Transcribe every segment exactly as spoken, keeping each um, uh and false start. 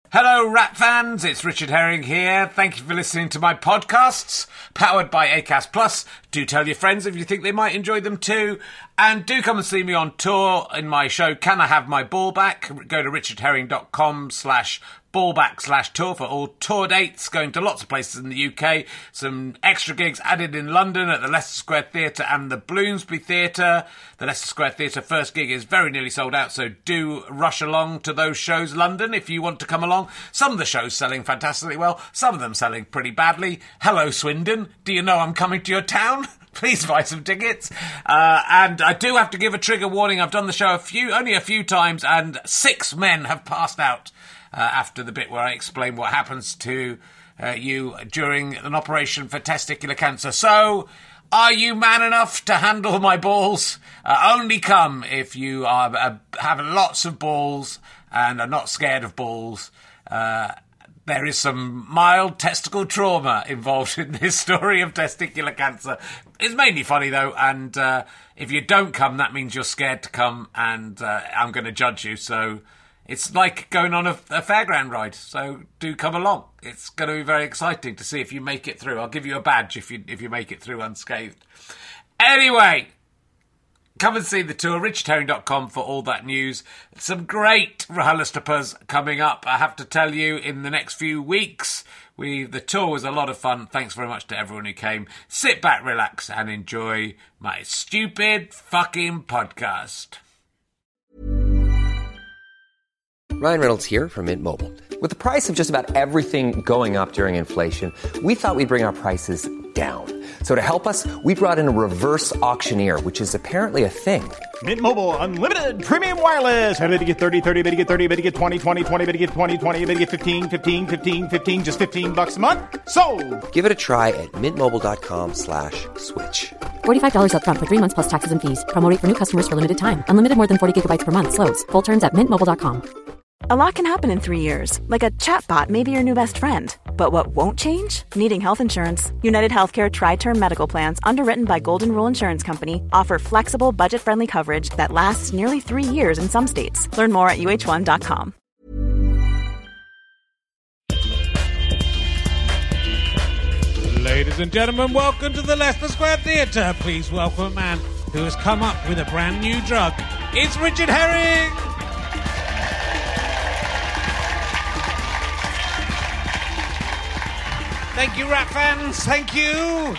Hello, Rat fans. It's Richard Herring here. Thank you for listening to my podcasts, powered by Acast Plus. Do tell your friends if you think they might enjoy them too. And do come and see me on tour in my show, Can I Have My Ball Back? Go to richardherring.com slash ballback slash tour for all tour dates, going to lots of places in the U K. Some extra gigs added in London at the Leicester Square Theatre and the Bloomsbury Theatre. The Leicester Square Theatre first gig is very nearly sold out, so do rush along to those shows, London, if you want to come along. Some of the shows selling fantastically well, some of them selling pretty badly. Hello, Swindon. Do you know I'm coming to your town? Please buy some tickets. Uh, and I do have to give a trigger warning. I've done the show a few, only a few times, and six men have passed out uh, after the bit where I explain what happens to uh, you during an operation for testicular cancer. So, are you man enough to handle my balls? Uh, only come if you are uh, have lots of balls and are not scared of balls. Uh, There is some mild testicle trauma involved in this story of testicular cancer. It's mainly funny, though, and uh, if you don't come, that means you're scared to come, and uh, I'm going to judge you. So it's like going on a, a fairground ride, so do come along. It's going to be very exciting to see if you make it through. I'll give you a badge if you if you make it through unscathed. Anyway, come and see the tour, richard herring dot com for all that news. Some great RHLSTPs coming up, I have to tell you, in the next few weeks. We The tour was a lot of fun. Thanks very much to everyone who came. Sit back, relax, and enjoy my stupid fucking podcast. Ryan Reynolds here from Mint Mobile. With the price of just about everything going up during inflation, we thought we'd bring our prices down. So to help us, we brought in a reverse auctioneer, which is apparently a thing. Mint Mobile Unlimited Premium Wireless. How to get thirty, thirty, how to get thirty, how to get twenty, twenty, twenty, how to get twenty, twenty, how to get fifteen, fifteen, fifteen, fifteen, just fifteen bucks a month? Sold! Give it a try at mintmobile.com slash switch. forty-five dollars up front for three months plus taxes and fees. Promo rate for new customers for limited time. Unlimited more than forty gigabytes per month. Slows full terms at mint mobile dot com. A lot can happen in three years, like a chatbot may be your new best friend. But what won't change? Needing health insurance. United Healthcare Tri-Term Medical Plans, underwritten by Golden Rule Insurance Company, offer flexible, budget-friendly coverage that lasts nearly three years in some states. Learn more at U H one dot com. Ladies and gentlemen, welcome to the Leicester Square Theatre. Please welcome a man who has come up with a brand new drug. It's Richard Herring! Thank you, Rat fans. Thank you.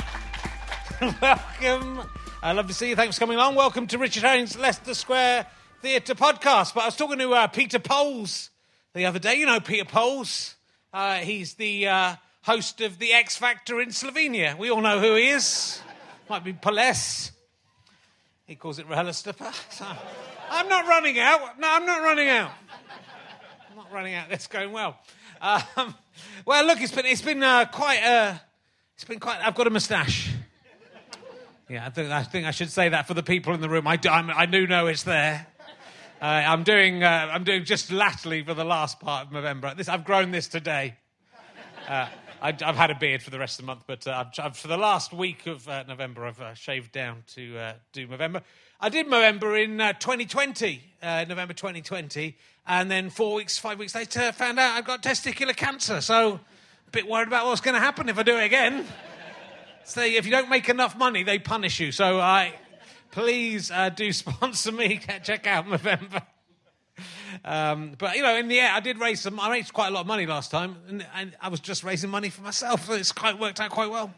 Welcome. I love to see you. Thanks for coming along. Welcome to Richard Herring's Leicester Square Theatre podcast. But I was talking to uh, Peter Poles the other day. You know Peter Poles. Uh, he's the uh, host of The X Factor in Slovenia. We all know who he is. Might be Poles. He calls it RHLSTP. So, I'm not running out. No, I'm not running out. I'm not running out. That's going well. Um, well, look, it's been it's been uh, quite uh, it's been quite. I've got a moustache. Yeah, I think I think I should say that for the people in the room. I do, I'm, I do know it's there. Uh, I'm doing uh, I'm doing just latterly for the last part of November. This I've grown this today. Uh, I, I've had a beard for the rest of the month, but uh, I've, I've, for the last week of uh, November, I've uh, shaved down to uh, do November. I did November in uh, twenty twenty, uh, November twenty twenty, and then four weeks, five weeks later, found out I've got testicular cancer. So, a bit worried about what's going to happen if I do it again. So, if you don't make enough money, they punish you. So, I please uh, do sponsor me. Check out November. Um, but, you know, in the end, I did raise some, I raised quite a lot of money last time, and, and I was just raising money for myself, so it's quite worked out quite well.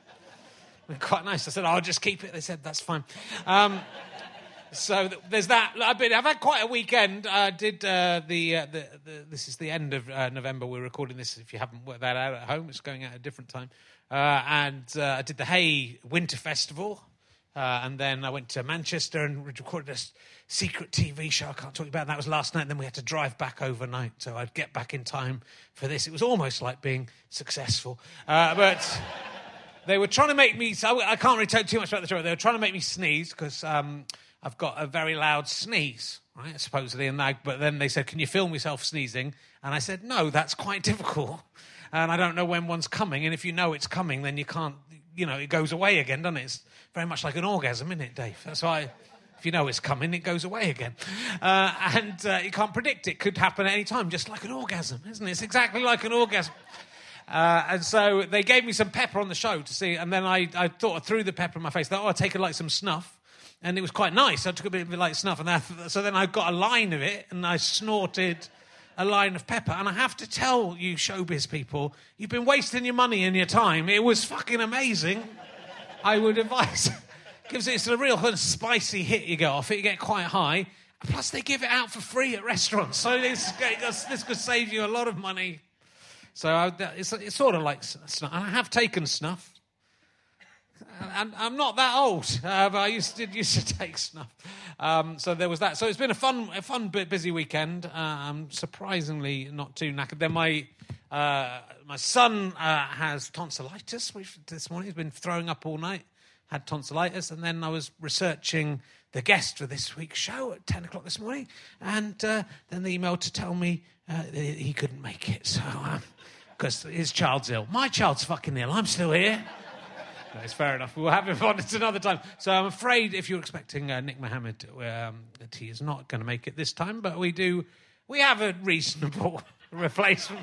Quite nice. I said, oh, I'll just keep it. They said, that's fine. Um, so th- there's that. I've, been, I've had quite a weekend. I did uh, the, uh, the, the, this is the end of uh, November. We're recording this. If you haven't worked that out at home, it's going out at a different time. Uh, and uh, I did the Hay Winter Festival. Uh, and then I went to Manchester and recorded a secret T V show. I can't talk about that. That was last night. And then we had to drive back overnight. So I'd get back in time for this. It was almost like being successful. Uh, but they were trying to make me... So I can't really tell too much about the show. They were trying to make me sneeze because um, I've got a very loud sneeze, right, supposedly. And I, but then they said, can you film yourself sneezing? And I said, no, that's quite difficult. And I don't know when one's coming. And if you know it's coming, then you can't... You know, it goes away again, doesn't it? It's very much like an orgasm, isn't it, Dave? That's why If you know it's coming, it goes away again. Uh, and uh, you can't predict it. Could happen at any time, just like an orgasm, isn't it? It's exactly like an orgasm. Uh, and so they gave me some pepper on the show to see, and then I, I thought I threw the pepper in my face. I thought, oh, I'd take it like some snuff. And it was quite nice. I took a bit of it like snuff. And that, so then I got a line of it, and I snorted a line of pepper. And I have to tell you showbiz people, you've been wasting your money and your time. It was fucking amazing. I would advise... Gives it, it's a real kind of spicy hit you get off it. You get quite high. Plus, they give it out for free at restaurants. So this, this could save you a lot of money. So I, it's, it's sort of like snuff. And I have taken snuff. And I'm not that old, uh, but I used to, used to take snuff. Um, so there was that. So it's been a fun, a fun, bit busy weekend. Uh, I'm surprisingly not too knackered. Then my uh, my son uh, has tonsillitis this morning. He's been throwing up all night. Had tonsillitis, and then I was researching the guest for this week's show at ten o'clock this morning, and uh, then the email to tell me uh, that he couldn't make it, so because um, his child's ill. My child's fucking ill. I'm still here. No, it's fair enough. We'll have him on at another time. So I'm afraid if you're expecting uh, Nick Mohammed, um, that he is not going to make it this time, but we do. We have a reasonable replacement.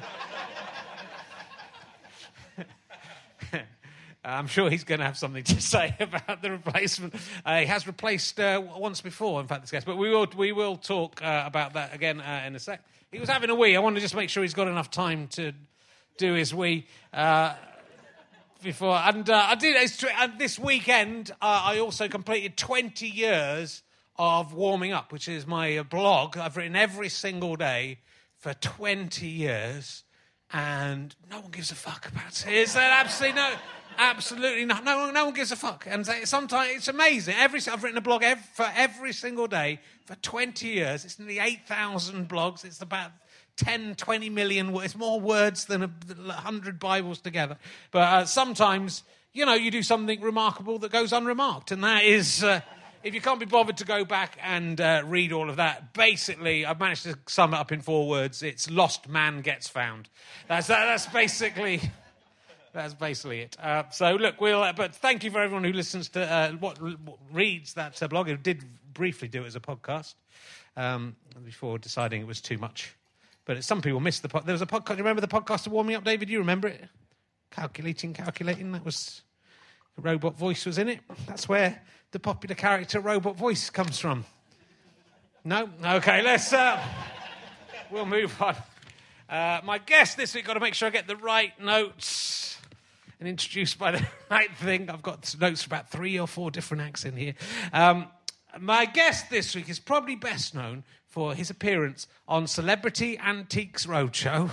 I'm sure he's going to have something to say about the replacement. Uh, he has replaced uh, once before, in fact, this guest. But we will we will talk uh, about that again uh, in a sec. He was having a wee. I want to just make sure he's got enough time to do his wee uh, before. And uh, I did it's, uh, this weekend. Uh, I also completed twenty years of warming up, which is my uh, blog. I've written every single day for twenty years, and no one gives a fuck about it. Is that absolutely no? Absolutely not. No one, no one gives a fuck. And sometimes it's amazing. Every I've written a blog every, for every single day for twenty years. It's nearly eight thousand blogs. It's about ten, twenty million words. It's more words than a, a hundred Bibles together. But uh, sometimes, you know, you do something remarkable that goes unremarked. And that is, uh, if you can't be bothered to go back and uh, read all of that, basically, I've managed to sum it up in four words. It's lost man gets found. That's, that, that's basically... That's basically it. Uh, so, look, we'll... Uh, but thank you for everyone who listens to... Uh, what, what reads that uh, blog. I did briefly do it as a podcast um, before deciding it was too much. But some people missed the... Po- there was a podcast... Do you remember the podcast of Warming Up, David? You remember it? Calculating, calculating. That was... The robot voice was in it. That's where the popular character robot voice comes from. No? Okay, let's... Uh, we'll move on. Uh, my guest this week, got to make sure I get the right notes... and introduced by the right thing. I've got notes for about three or four different acts in here. Um, my guest this week is probably best known for his appearance on Celebrity Antiques Roadshow.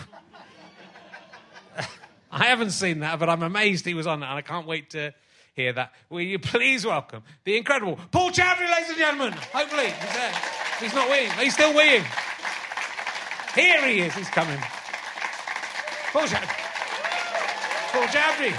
I haven't seen that, but I'm amazed he was on that, and I can't wait to hear that. Will you please welcome the incredible Paul Chowdhry, ladies and gentlemen. Hopefully he's there. He's not weeing. He's still weeing. Here he is. He's coming. Paul Chowdhry. Paul Chowdhry.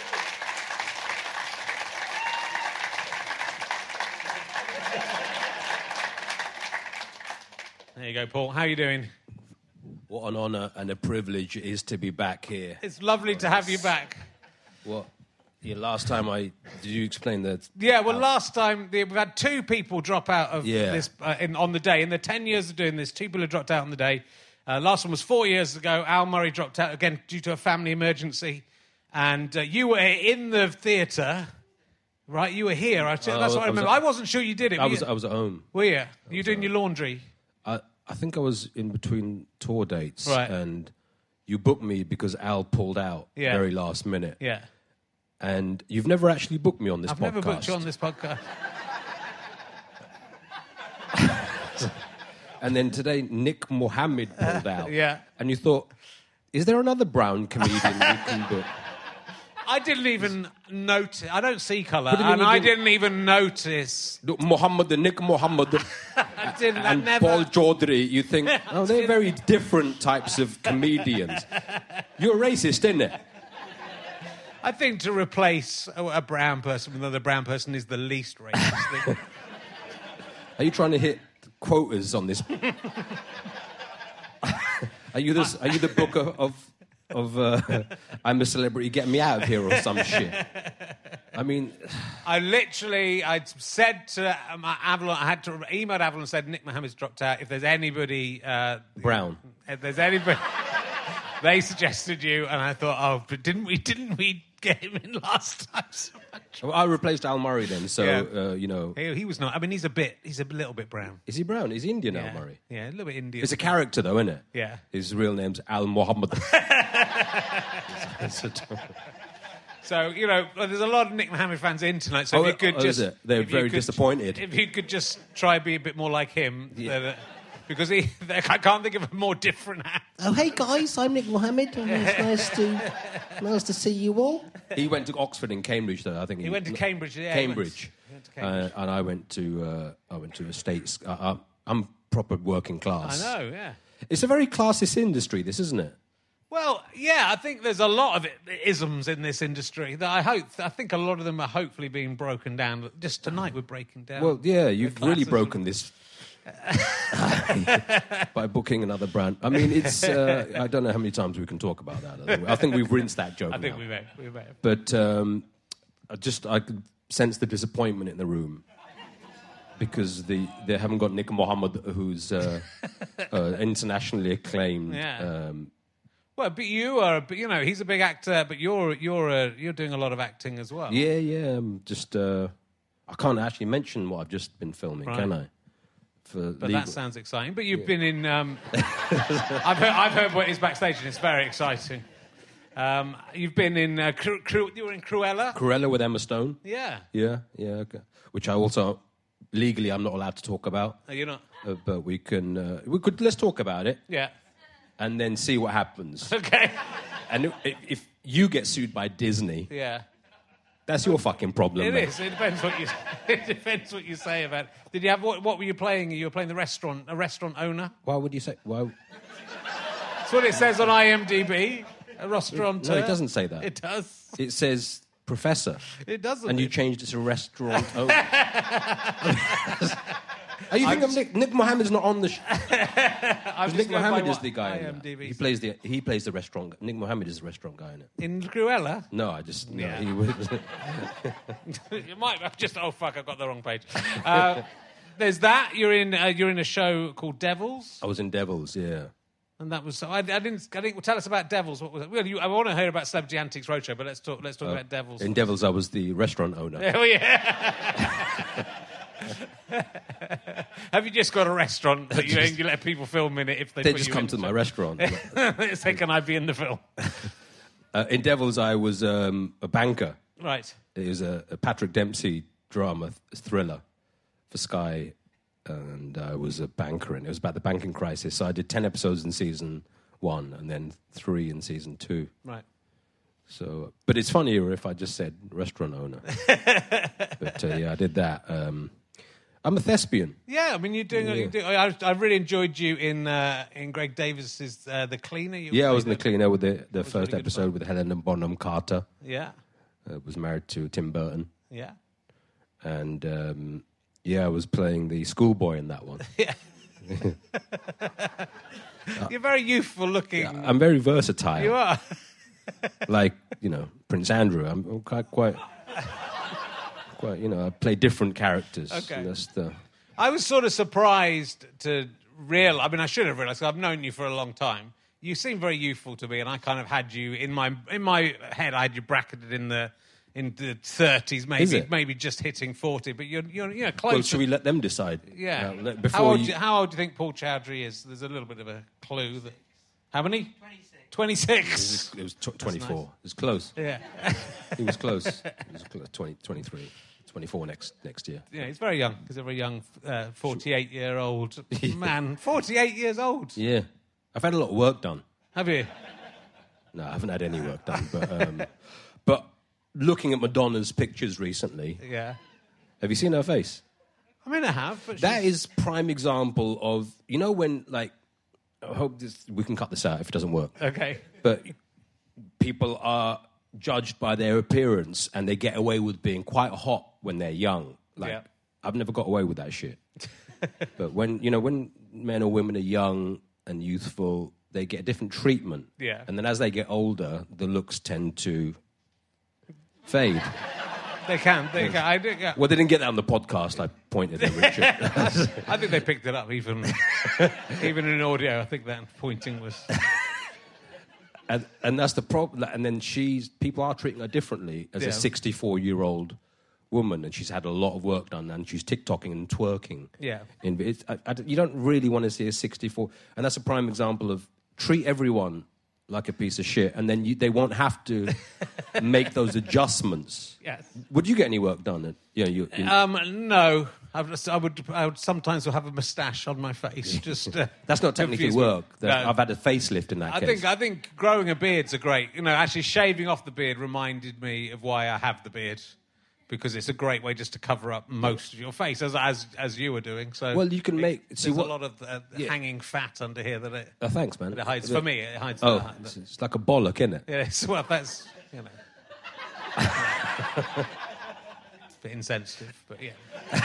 There you go, Paul. How are you doing? What an honour and a privilege it is to be back here. It's lovely to have you back. What? Yeah, last time I... Did you explain that? Yeah, well, last time we've had two people drop out of yeah. this uh, in, on the day. In the ten years of doing this, two people have dropped out on the day. Uh, last one was four years ago. Al Murray dropped out again due to a family emergency. And uh, you were in the theatre, right? You were here. I, that's uh, what I, I remember. Was I at, wasn't sure you did it. I were was, you? I was at home. Were you? You were doing your laundry? I, I think I was in between tour dates. Right. And you booked me because Al pulled out yeah. very last minute. Yeah. And you've never actually booked me on this I've podcast. I've never booked you on this podcast. And then today, Nick Mohammed pulled out. Uh, yeah. And you thought, is there another brown comedian we can book? I didn't even notice. I don't see colour, What do you mean and you I didn't- didn't even notice. Mohammed, Nick Mohammed, I didn't. I and never. Paul Chowdhry, you think, oh, they're very different types of comedians. You're racist, isn't it? I think to replace a, a brown person with another brown person is the least racist thing. Are you trying to hit quotas on this? Are you the Are you the booker of of uh, I'm a Celebrity, get me out of here or some shit? I mean, I literally, I said to um, Avalon, I had to email Avalon and said Nick Mohammed's dropped out. If there's anybody uh, Brown. If there's anybody, they suggested you, and I thought, oh, but didn't we? Didn't we get him in last time? So much? Well, I replaced Al Murray then, so Yeah. uh, you know. He, he was not. I mean, he's a bit. He's a little bit brown. Is he brown? Is he Indian, Yeah, Al Murray? yeah, a little bit Indian. It's a character, though, isn't it? Yeah. His real name's Al Muhammad. So, you know, well, there's a lot of Nick Mohammed fans in tonight, so Oh, if you could oh, is just... it? They're if you very could- disappointed. If you could just try and be a bit more like him, Yeah. then, uh, because he, I can't think of a more different act. Oh, hey guys, I'm Nick Mohammed. and It's nice to nice to see you all. He went to Oxford and Cambridge, though. I think He went to Cambridge, yeah. he went- Cambridge, he went to Cambridge. Uh, and I went to uh, I went to the States. Uh, uh, I'm proper working I class. know, yeah. It's a very classist industry, this, isn't it? Well, yeah, I think there's a lot of it, isms in this industry that I hope, I think a lot of them are hopefully being broken down. Just tonight we're breaking down. Well, yeah, you've really classism. broken this by booking another brand. I mean, it's. Uh, I don't know how many times we can talk about that. I think we've rinsed that joke. I think now. we may, we may. But um, I just I could sense the disappointment in the room because the they haven't got Nick Mohammed, who's uh, uh, internationally acclaimed. Yeah. Um, Well, but you are, but you know, he's a big actor, but you're you're uh, you're doing a lot of acting as well. yeah, yeah. I'm just uh, I can't actually mention what I've just been filming, Right. can I? For But legal- that sounds exciting. But you've been in. Um, I've heard, I've heard what is backstage, and it's very exciting. Um, you've been in. Uh, Cru- Cru- you were in Cruella. Cruella with Emma Stone. Yeah. Yeah, yeah. Okay. Which I also legally I'm not allowed to talk about, Are you not? uh, but we can. Uh, we could let's talk about it Yeah. and then see what happens. Okay. And if, if you get sued by Disney, Yeah. that's your fucking problem. It mate. is. It depends what you. It depends what you say about it. Did you have what? What were you playing? You were playing the restaurant, a restaurant owner. Why would you say? Why? That's what it says on IMDb. A restaurant. No, it doesn't say that. It does. It says professor, It doesn't. and you changed it to restaurant owner. Are you thinking of Nick? Nick Mohammed's not on the. Sh- I'm just Nick going by Mohammed is what the guy. in that. IMDb He plays the. He plays the restaurant. Nick Mohammed is the restaurant guy in it. in Cruella. No, I just. No, Yeah. he was. You might have just. Oh fuck! I've got the wrong page. Uh, there's that. You're in. Uh, you're in a show called Devils, I was in Devils. Yeah. and that was. I, I didn't. I didn't. Tell us about Devils. What was it? Well, you, I want to hear about Celebrity Antiques Roadshow, but let's talk. Let's talk about Devils. In Devils, I was the restaurant owner. Oh yeah. Have you just got a restaurant that you, you let people film in it if they, They put just you come in? to my restaurant. Say, can I be in the film? uh, in Devils, I was um, a banker. Right. It was a, a Patrick Dempsey drama th- thriller for Sky, and I was a banker, and it was about the banking crisis. So I did ten episodes in season one, and then three in season two. Right. So, but it's funnier if I just said restaurant owner. But uh, yeah, I did that. Um, I'm a thespian. Yeah, I mean, you're doing. Yeah. You're doing I, I really enjoyed you in uh, in Greg Davis's uh, The Cleaner. You Yeah, I was in played the cleaner with the, the was first really good episode with Helena Bonham Carter. Yeah, Uh, was married to Tim Burton, yeah. and um, yeah, I was playing the schoolboy in that one. You're very youthful looking. I'm very versatile. You are. Like, you know, Prince Andrew. I'm, I'm quite, quite, quite, you know, I play different characters. Okay. And that's the, I was sort of surprised to real. I mean, I should have realised. 'Cause I've known you for a long time. You seem very youthful to me, and I kind of had you in my in my head. I had you bracketed in the in the thirties, Is maybe it? maybe just hitting forty. But you're you're you know close. well, should we let them decide? Yeah. Uh, let- how before old? you, do you- how old do you think Paul Chowdhury is? There's a little bit of a clue. That, how many? Twenty-six. it was tw- twenty-four. nice. It was close. Yeah. He was close. He was close. twenty, twenty-three, twenty-four next next year. Yeah, he's very young. He's a very young, uh, forty-eight-year-old man. Forty-eight years old. Yeah. I've had a lot of work done. Have you? No, I haven't had any work done. But, um, but looking at Madonna's pictures recently, Yeah. have you seen her face? I mean, I have. But That she's- is prime example of, you know, when, like, I hope this, we can cut this out if it doesn't work. okay. But people are judged by their appearance and they get away with being quite hot when they're young. Like, Yeah. I've never got away with that shit. But when, you know, when men or women are young and youthful, they get a different treatment. Yeah. And then as they get older, the looks tend to fade. They can. They can. I do, yeah. Well, they didn't get that on the podcast. I pointed at Richard. I think they picked it up, even even in audio. I think that pointing was... and, and that's the problem. And then she's... People are treating her differently as Yeah. a sixty-four-year-old woman, and she's had a lot of work done, and she's TikToking and twerking. Yeah. In, it's, I, I, you don't really want to see a sixty-four... And that's a prime example of treat everyone like a piece of shit, and then you, they won't have to make those adjustments. Yes. Would you get any work done? At, you know, you, you, Um, no. I would, I would I would sometimes have a moustache on my face. Just uh, that's not technically confuse me. work. That- No. I've had a facelift in that I case. think I think growing a beard's a great. You know, actually shaving off the beard reminded me of why I have the beard, because it's a great way just to cover up most of your face, as as as you were doing. So Well, you can it- make- see there's what- a lot of uh, Yeah. hanging fat under here that it, Oh, thanks, man. that it hides. The- For me, it hides. Oh, the, it's, it's like a bollock, isn't it? yeah, it's, well, that's you know, it's a bit insensitive, but yeah.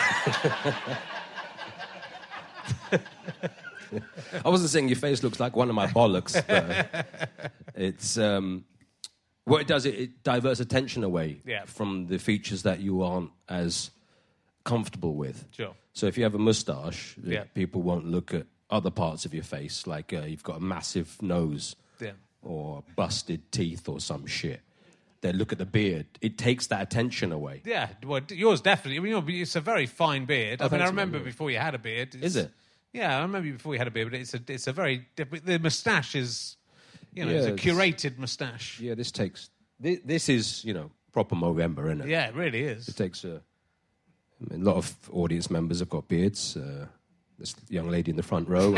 I wasn't saying your face looks like one of my bollocks. But it's um, what it does. It, it diverts attention away Yeah. from the features that you aren't as comfortable with. Sure. So if you have a moustache, uh, Yeah. people won't look at other parts of your face, like uh, you've got a massive nose Yeah. or busted teeth or some shit. They look at the beard. It takes that attention away. Yeah, well, d- yours definitely. I mean, you're- it's a very fine beard. I mean, thanks, I remember man. before you had a beard. It's- Is it? Yeah, I remember before you had a beard, but it's a it's a very diff- the moustache is, you know, Yeah, it's a it's- curated moustache. Yeah, this takes. This, this is you know proper Movember, isn't it? Yeah, it really is. It takes a, I mean, a lot of audience members have got beards. Uh, this young lady in the front row.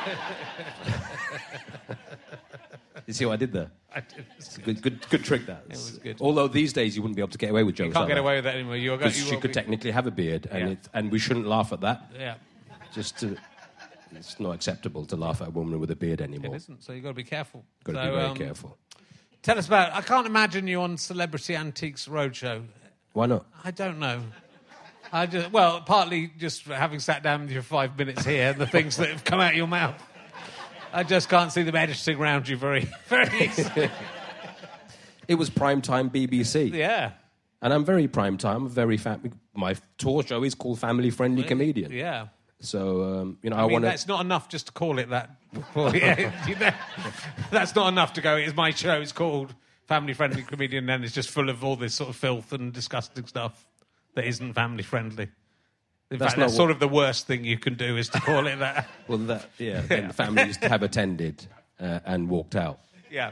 You see what I did there? I did- It's a good, good, good trick. That. It was good. Although these days you wouldn't be able to get away with jokes. You can't like get that. away with that anymore. You're Because you she will could be- technically have a beard, and Yeah. it, and we shouldn't laugh at that. Yeah, Just to, it's not acceptable to laugh at a woman with a beard it anymore. isn't. So you've got to be careful. Got to So, be very um, careful. Tell us about. I can't imagine you on Celebrity Antiques Roadshow. Why not? I don't know. I just well, partly just having sat down with you for five minutes here, and the things that have come out of your mouth. I just can't see them editing around you very, very easily. It was primetime B B C. Yeah. And I'm very prime time, very fam- my tour show is called Family Friendly Comedian. Yeah. So um, you know, I, I, mean, want to. that's not enough just to call it that. Before, yeah, you know, that's not enough to go. It's my show. It's called Family Friendly Comedian, and it's just full of all this sort of filth and disgusting stuff that isn't family friendly. In That's fact, not that's what- sort of the worst thing you can do is to call it that. Well, that yeah, and families have attended uh, and walked out. Yeah.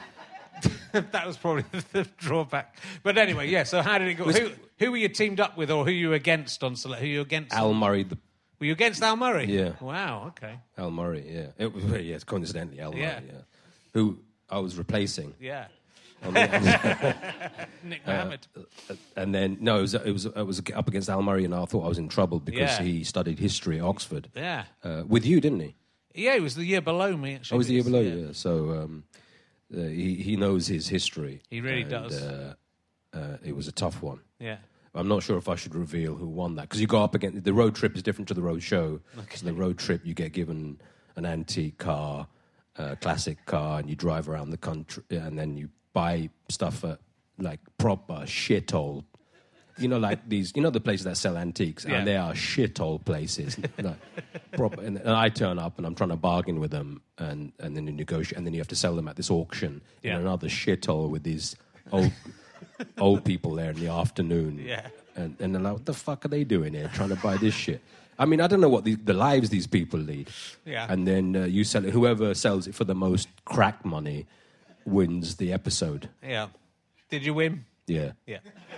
That was probably the drawback. But anyway, yeah. So how did it go? Was- Who, who were you teamed up with, or who you against on Select? Who you against? Al Murray, the Were you against Al Murray? Yeah. Wow. Okay. Al Murray, yeah, it was yeah, it's coincidentally Al Yeah. Murray, yeah, who I was replacing. Yeah. On the- Nick Mohammed. and then no, it was it was it was up against Al Murray, and I thought I was in trouble because Yeah. he studied history at Oxford. Yeah. uh, with you, didn't he? Yeah, he was the year below me. Actually, Oh, was the year below? Yeah. Yeah. So um, uh, he he knows his history. He really and, does. Uh, uh, it was a tough one. Yeah. I'm not sure if I should reveal who won that because you go up against the road trip is different to the road show. Okay. So the road trip you get given an antique car, a classic car, and you drive around the country, and then you buy stuff at like proper shithole. You know, like these. You know the places that sell antiques, Yeah. and they are shithole places. Like, proper, and, and I turn up and I'm trying to bargain with them, and and then you negotiate, and then you have to sell them at this auction Yeah. in another shithole with these old. old people there in the afternoon. Yeah. And, and they're like, what the fuck are they doing here trying to buy this shit? I mean, I don't know what the, the lives these people lead. Yeah. And then uh, you sell it, whoever sells it for the most crack money wins the episode. Yeah. Did you win? Yeah. Yeah.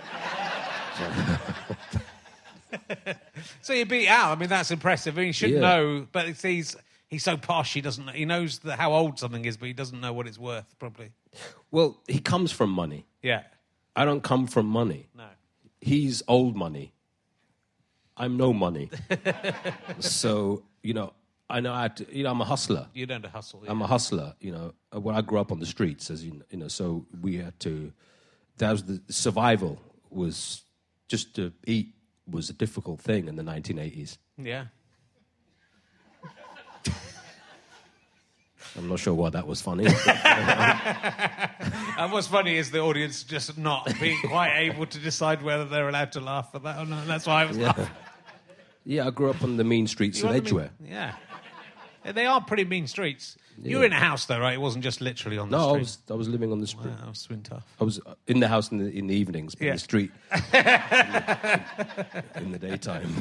So you beat Al. I mean, that's impressive. I mean, he should Yeah. know, but it's, he's he's so posh. He doesn't. He knows the, how old something is, but he doesn't know what it's worth. Probably. Well, he comes from money. Yeah. I don't come from money. No. He's old money. I'm no money. So, you know, I know I had to, you know, I'm a hustler. You don't hustle. Yeah. I'm a hustler, you know. Well, I grew up on the streets, as you kn- you know, so we had to. That was the survival was just to eat was a difficult thing in the nineteen eighties. Yeah. I'm not sure why that was funny. I what's funny is the audience just not being quite able to decide whether they're allowed to laugh at that or not. That's why I was Yeah. laughing. Yeah, I grew up on the mean streets You of know what I mean? Edgware. Yeah. Yeah, they are pretty mean streets. You were in a house, though, right? It wasn't just literally on the No, I street. was I was living on the street. Wow, that was swin tough. I was in the house in the, in the evenings, but Yeah. in the street in the daytime.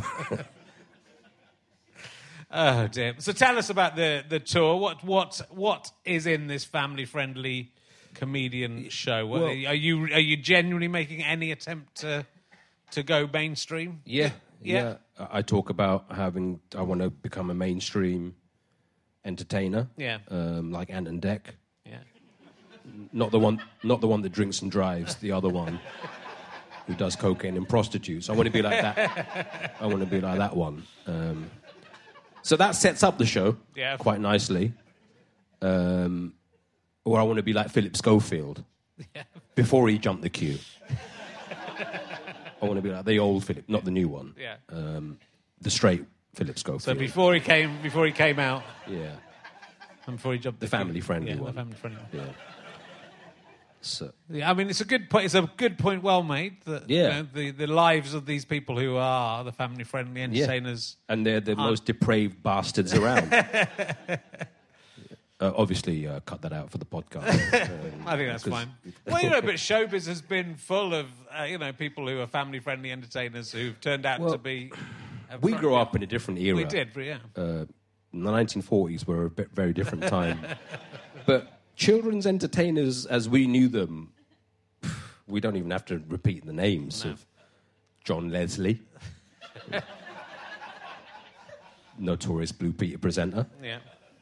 Oh, dear. So tell us about the, the tour. What what what is in this family-friendly comedian show? What, Well- are you are you genuinely making any attempt to to go mainstream? Yeah, Yeah. yeah. I I talk about having. I want to become a mainstream entertainer. Yeah. um, like Ant and Dec. Yeah. Not the one. Not the one that drinks and drives. The other one who does cocaine and prostitutes. I want to be like that. I want to be like that one. Um, so that sets up the show Yeah. quite nicely. Um, or I want to be like Philip Schofield before he jumped the queue. I want to be like the old Philip, not the new one. Yeah. Um, the straight Philip Schofield. So before he came before he came out yeah, and before he jumped the family-friendly yeah, one. The family-friendly one. yeah. So Yeah, I mean, it's a good point. It's a good point, well made. That, you Yeah. know, the the lives of these people who are the family-friendly entertainers. and they're the most depraved bastards around. Uh, obviously, uh, cut that out for the podcast. Um, I think that's 'cause- fine. Well, you know, but showbiz has been full of uh, you know people who are family-friendly entertainers who've turned out Well, to be. uh, We fr- grew up in a different era. We did, but yeah. Uh, the nineteen forties were a bit, very different time. But children's entertainers, as we knew them, we don't even have to repeat the names No. of John Leslie, notorious Blue Peter presenter, Yeah.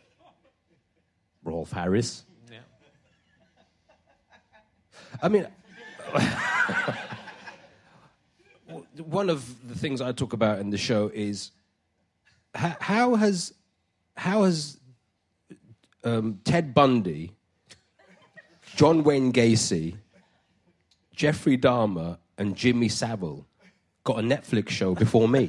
Rolf Harris. Yeah. I mean, one of the things I talk about in the show is how, how has how has um, Ted Bundy, John Wayne Gacy, Jeffrey Dahmer, and Jimmy Savile got a Netflix show before me?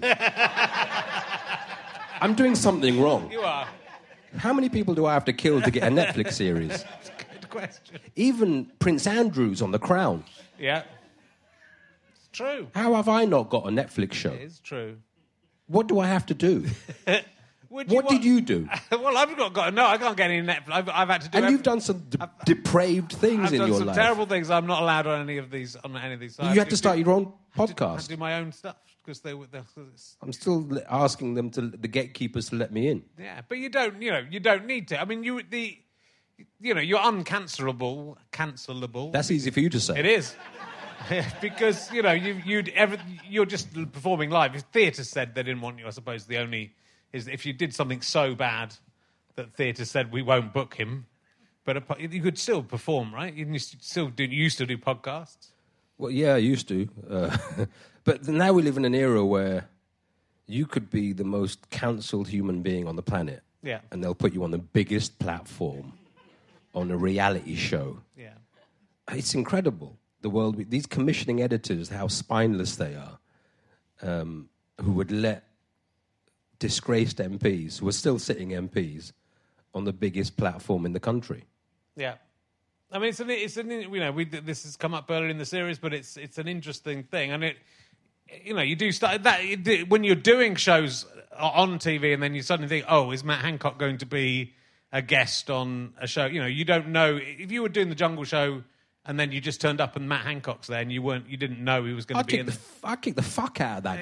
I'm doing something wrong. You are. How many people do I have to kill to get a Netflix series? That's a good question. Even Prince Andrew's on The Crown. Yeah. It's true. How have I not got a Netflix show? It is true. What do I have to do? Would What did you do? well, I've not got. No, I can't get any Netflix. I've, I've had to do. And every- you've done some de- depraved things I've in done your some life. terrible things. I'm not allowed on any of these. On any of these. You had to start your own I podcast. do my own stuff because they were. they're- I'm still l- asking them to the gatekeepers to let me in. Yeah, but you don't. You know, you don't need to. I mean, you the. You know, you're uncancelable. Cancelable. That's easy for you to say. It is. Because, you know, you, you'd ever, you're just performing live. If theatre said they didn't want you, I suppose the only is if you did something so bad that theatre said we won't book him, but a, you could still perform, right? You used to still do, you used to do podcasts. Well, yeah, I used to. Uh, but now we live in an era where you could be the most cancelled human being on the planet. Yeah. And they'll put you on the biggest platform on a reality show. Yeah. It's incredible. The world, we- these commissioning editors, how spineless they are, um, who would let disgraced M Ps, who are still sitting M Ps, on the biggest platform in the country. Yeah. I mean, it's an, it's an, you know, we, this has come up earlier in the series, but it's it's an interesting thing, and it, you know, you do start that you do- when you're doing shows on T V, and then you suddenly think, oh, is Matt Hancock going to be a guest on a show? You know, you don't know if you were doing the Jungle Show, and then you just turned up and Matt Hancock's there, and you weren't, you didn't know he was going I'd to be kick, in. the, The, f- I'd kick the fuck out of that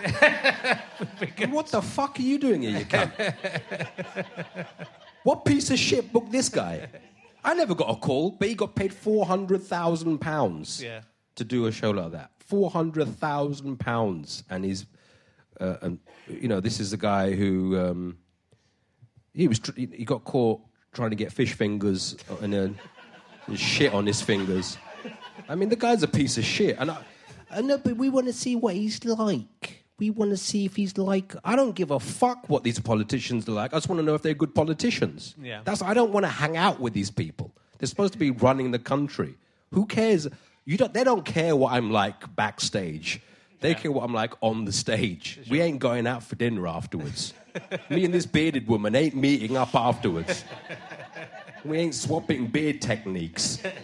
guy. What the fuck are you doing here, you cunt? What piece of shit booked this guy? I never got a call, but he got paid four hundred thousand pounds Yeah. to do a show like that. four hundred thousand pounds. And he's, uh, and, you know, this is the guy who, um, he was, tr- he got caught trying to get fish fingers and uh, shit on his fingers. I mean, the guy's a piece of shit. And I, I know, but we want to see what he's like. We want to see if he's like. I don't give a fuck what these politicians are like. I just want to know if they're good politicians. Yeah. That's I don't want to hang out with these people. They're supposed to be running the country. Who cares? You don't. They don't care what I'm like backstage. They care what I'm like on the stage. Sure. We ain't going out for dinner afterwards. Me and this bearded woman ain't meeting up afterwards. We ain't swapping beard techniques.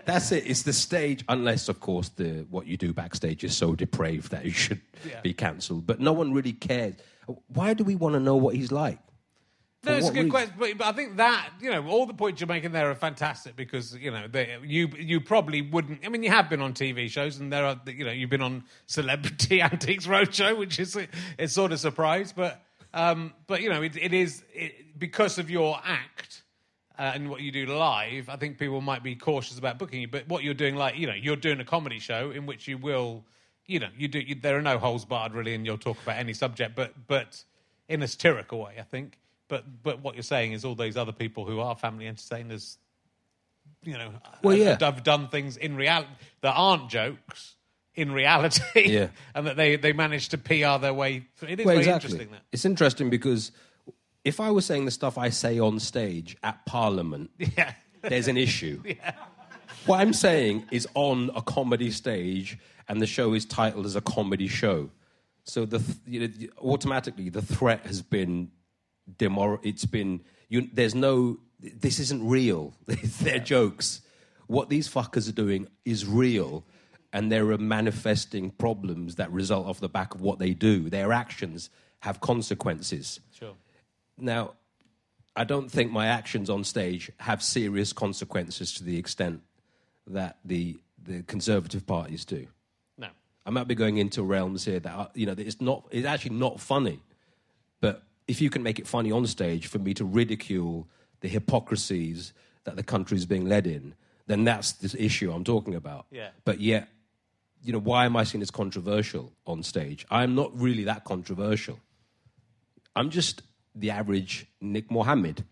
That's it. It's the stage, unless, of course, the what you do backstage is so depraved that you should Yeah. be cancelled. But no one really cares. Why do we want to know what he's like? No, For it's a what good reason? question, but, but I think that, you know, all the points you're making there are fantastic because, you know, they, you you probably wouldn't. I mean, you have been on T V shows, and there are, you know, you've been on Celebrity Antiques Roadshow, which is it's sort of a surprise, but um, but you know, it, it is it, because of your act uh, and what you do live. I think people might be cautious about booking you, but what you're doing, like, you know, you're doing a comedy show in which you will, you know, you do. You, there are no holes barred really, and you'll talk about any subject, but but in a satirical way, I think. But but what you're saying is all those other people who are family entertainers, you know, Well, have, yeah. have done things in reality that aren't jokes in reality, Yeah. and that they, they managed to P R their way. It is Well, very exactly. interesting. That It's interesting because if I was saying the stuff I say on stage at Parliament, yeah, there's an issue. What I'm saying is on a comedy stage, and the show is titled as a comedy show. So the th- you know, automatically the threat has been demor- It's been you, there's no. This isn't real. They're jokes. What these fuckers are doing is real, and they're manifesting problems that result off the back of what they do. Their actions have consequences. sure. Now, I don't think my actions on stage have serious consequences to the extent that the the Conservative parties do. No, I might be going into realms here that are, you know that it's not it's actually not funny, but if you can make it funny on stage for me to ridicule the hypocrisies that the country is being led in, then that's the issue I'm talking about. Yeah. But yet, you know, why am I seen as controversial on stage? I'm not really that controversial. I'm just the average Nick Mohammed.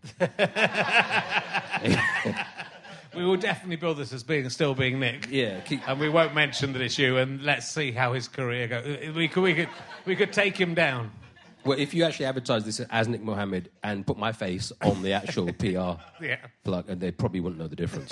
we will definitely build this as being still being Nick. Yeah, keep- and we won't mention that it's you. And let's see how his career goes. We could we could we could take him down. Well, if you actually advertise this as Nick Mohammed and put my face on the actual P R Yeah. plug, and they probably wouldn't know the difference.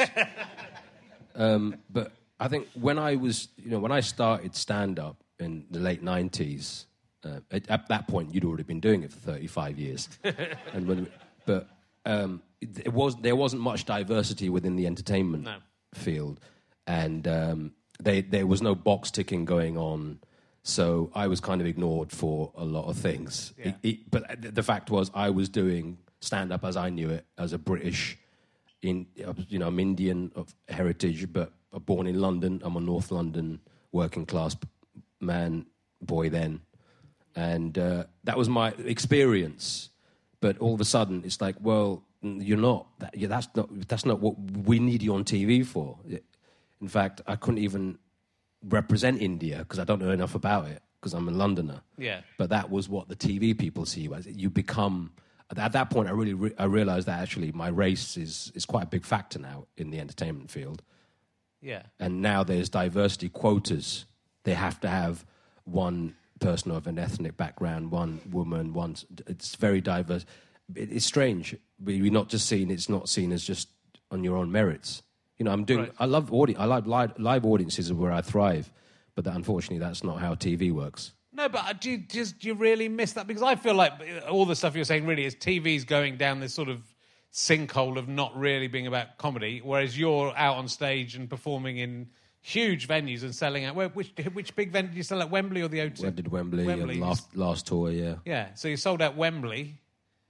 um, but I think when I was, you know, when I started stand-up in the late nineties, uh, at, at that point you'd already been doing it for thirty-five years. and when, but um, it, it was there wasn't much diversity within the entertainment No. field, and um, they, there was no box ticking going on. So I was kind of ignored for a lot of things. Yeah. It, it, but the fact was, I was doing stand-up as I knew it, as a British, in you know, I'm Indian of heritage, but born in London. I'm a North London working class man, boy then, and uh, that was my experience. But all of a sudden, it's like, well, you're not. That, yeah, that's not. That's not what we need you on T V for. In fact, I couldn't even represent India because I don't know enough about it because I'm a Londoner. Yeah. But that was what the T V people see you as. You become at that point. I really re- I realized that actually my race is is quite a big factor now in the entertainment field. Yeah. And now there's diversity quotas. They have to have one person of an ethnic background, one woman, one. It's very diverse. It, it's strange. We- We're not just seen. It's not seen as just on your own merits. You know, I'm doing. Right. I love audi- I like live, live audiences are where I thrive, but that, unfortunately, that's not how T V works. No, but do you, just, do you really miss that? Because I feel like all the stuff you're saying really is T V's going down this sort of sinkhole of not really being about comedy, whereas you're out on stage and performing in huge venues and selling out. Where, which which big venue did you sell at, Wembley or the O two? I did Wembley, Wembley. and last last tour, yeah. Yeah, so you sold out Wembley.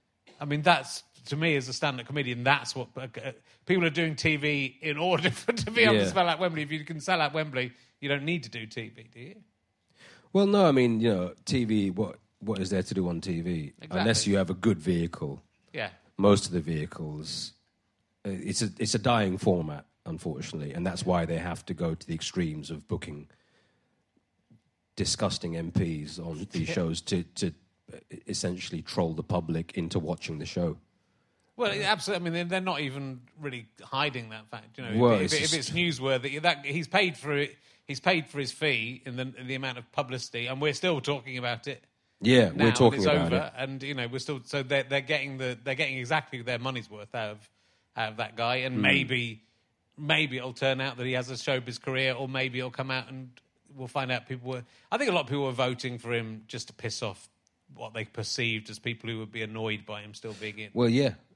I mean, that's, to me, as a stand-up comedian, that's what... Uh, people are doing T V in order for, to be able Yeah. to sell out Wembley. If you can sell out Wembley, you don't need to do T V, do you? Well, no, I mean, you know, T V. What what is there to do on T V Exactly. unless you have a good vehicle? Yeah. Most of the vehicles, uh, it's a it's a dying format, unfortunately, and that's why they have to go to the extremes of booking disgusting M Ps on these shows to to essentially troll the public into watching the show. Well, absolutely. I mean, they're, they're not even really hiding that fact. You know, Well, if, it's if, if just- it's newsworthy, that he's paid for it. He's paid for his fee in the in the amount of publicity, and we're still talking about it. Yeah, Now we're talking it's about over, it. and you know we're still so they're they're getting the they're getting exactly their money's worth out of out of that guy, Hmm. and maybe maybe it'll turn out that he has a showbiz career, or maybe it'll come out and we'll find out people were. I think a lot of people were voting for him just to piss off what they perceived as people who would be annoyed by him still being in. Well, yeah,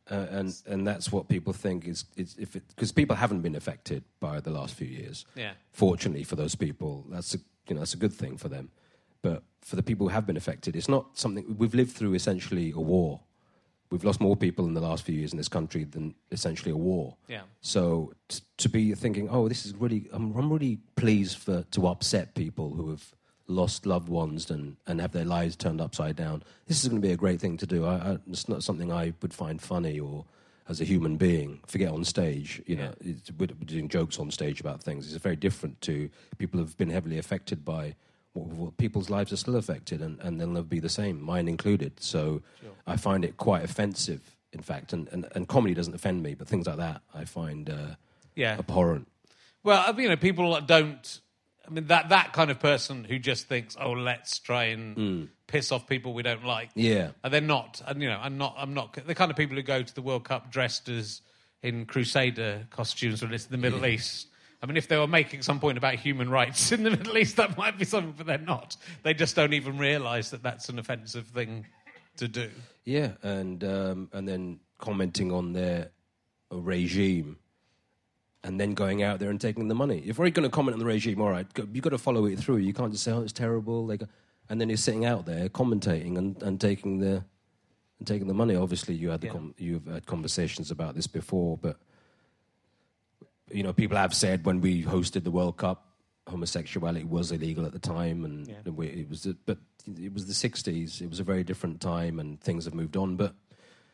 uh, and and that's what people think is, is if it because people haven't been affected by the last few years. Yeah. Fortunately for those people, that's a you know that's a good thing for them. But for the people who have been affected, it's not something we've lived through. Essentially, a war. We've lost more people in the last few years in this country than essentially a war. Yeah. So t- to be thinking, oh, this is really, I'm, I'm really pleased for to upset people who have lost loved ones and, and have their lives turned upside down. This is going to be a great thing to do. I, I, it's not something I would find funny or as a human being. Forget on stage, you know, it's, we're doing jokes on stage about things. It's very different to people who have been heavily affected by what, what people's lives are still affected, and, and they'll never be the same, mine included. So sure. I find it quite offensive, in fact, and, and, and comedy doesn't offend me, but things like that I find uh, yeah. abhorrent. Well, you know, people don't... I mean, that, that kind of person who just thinks, oh, let's try and mm. piss off people we don't like. Yeah. And they're not. And, you know, I'm not... I'm not the kind of people who go to the World Cup dressed as in Crusader costumes when it's the Middle yeah. East. I mean, if they were making some point about human rights in the Middle East, that might be something, but they're not. They just don't even realise that that's an offensive thing to do. Yeah, and um, and then commenting on their regime and then going out there and taking the money. If you're going to comment on the regime, all right, you've got to follow it through. You can't just say, oh, it's terrible. Like, and then you're sitting out there commentating and, and taking the and taking the money. Obviously, you had the yeah. com- you've had conversations about this before, but... You know, people have said when we hosted the World Cup, homosexuality was illegal at the time, and yeah. we, it was. But it was the sixties. It was a very different time, and things have moved on. But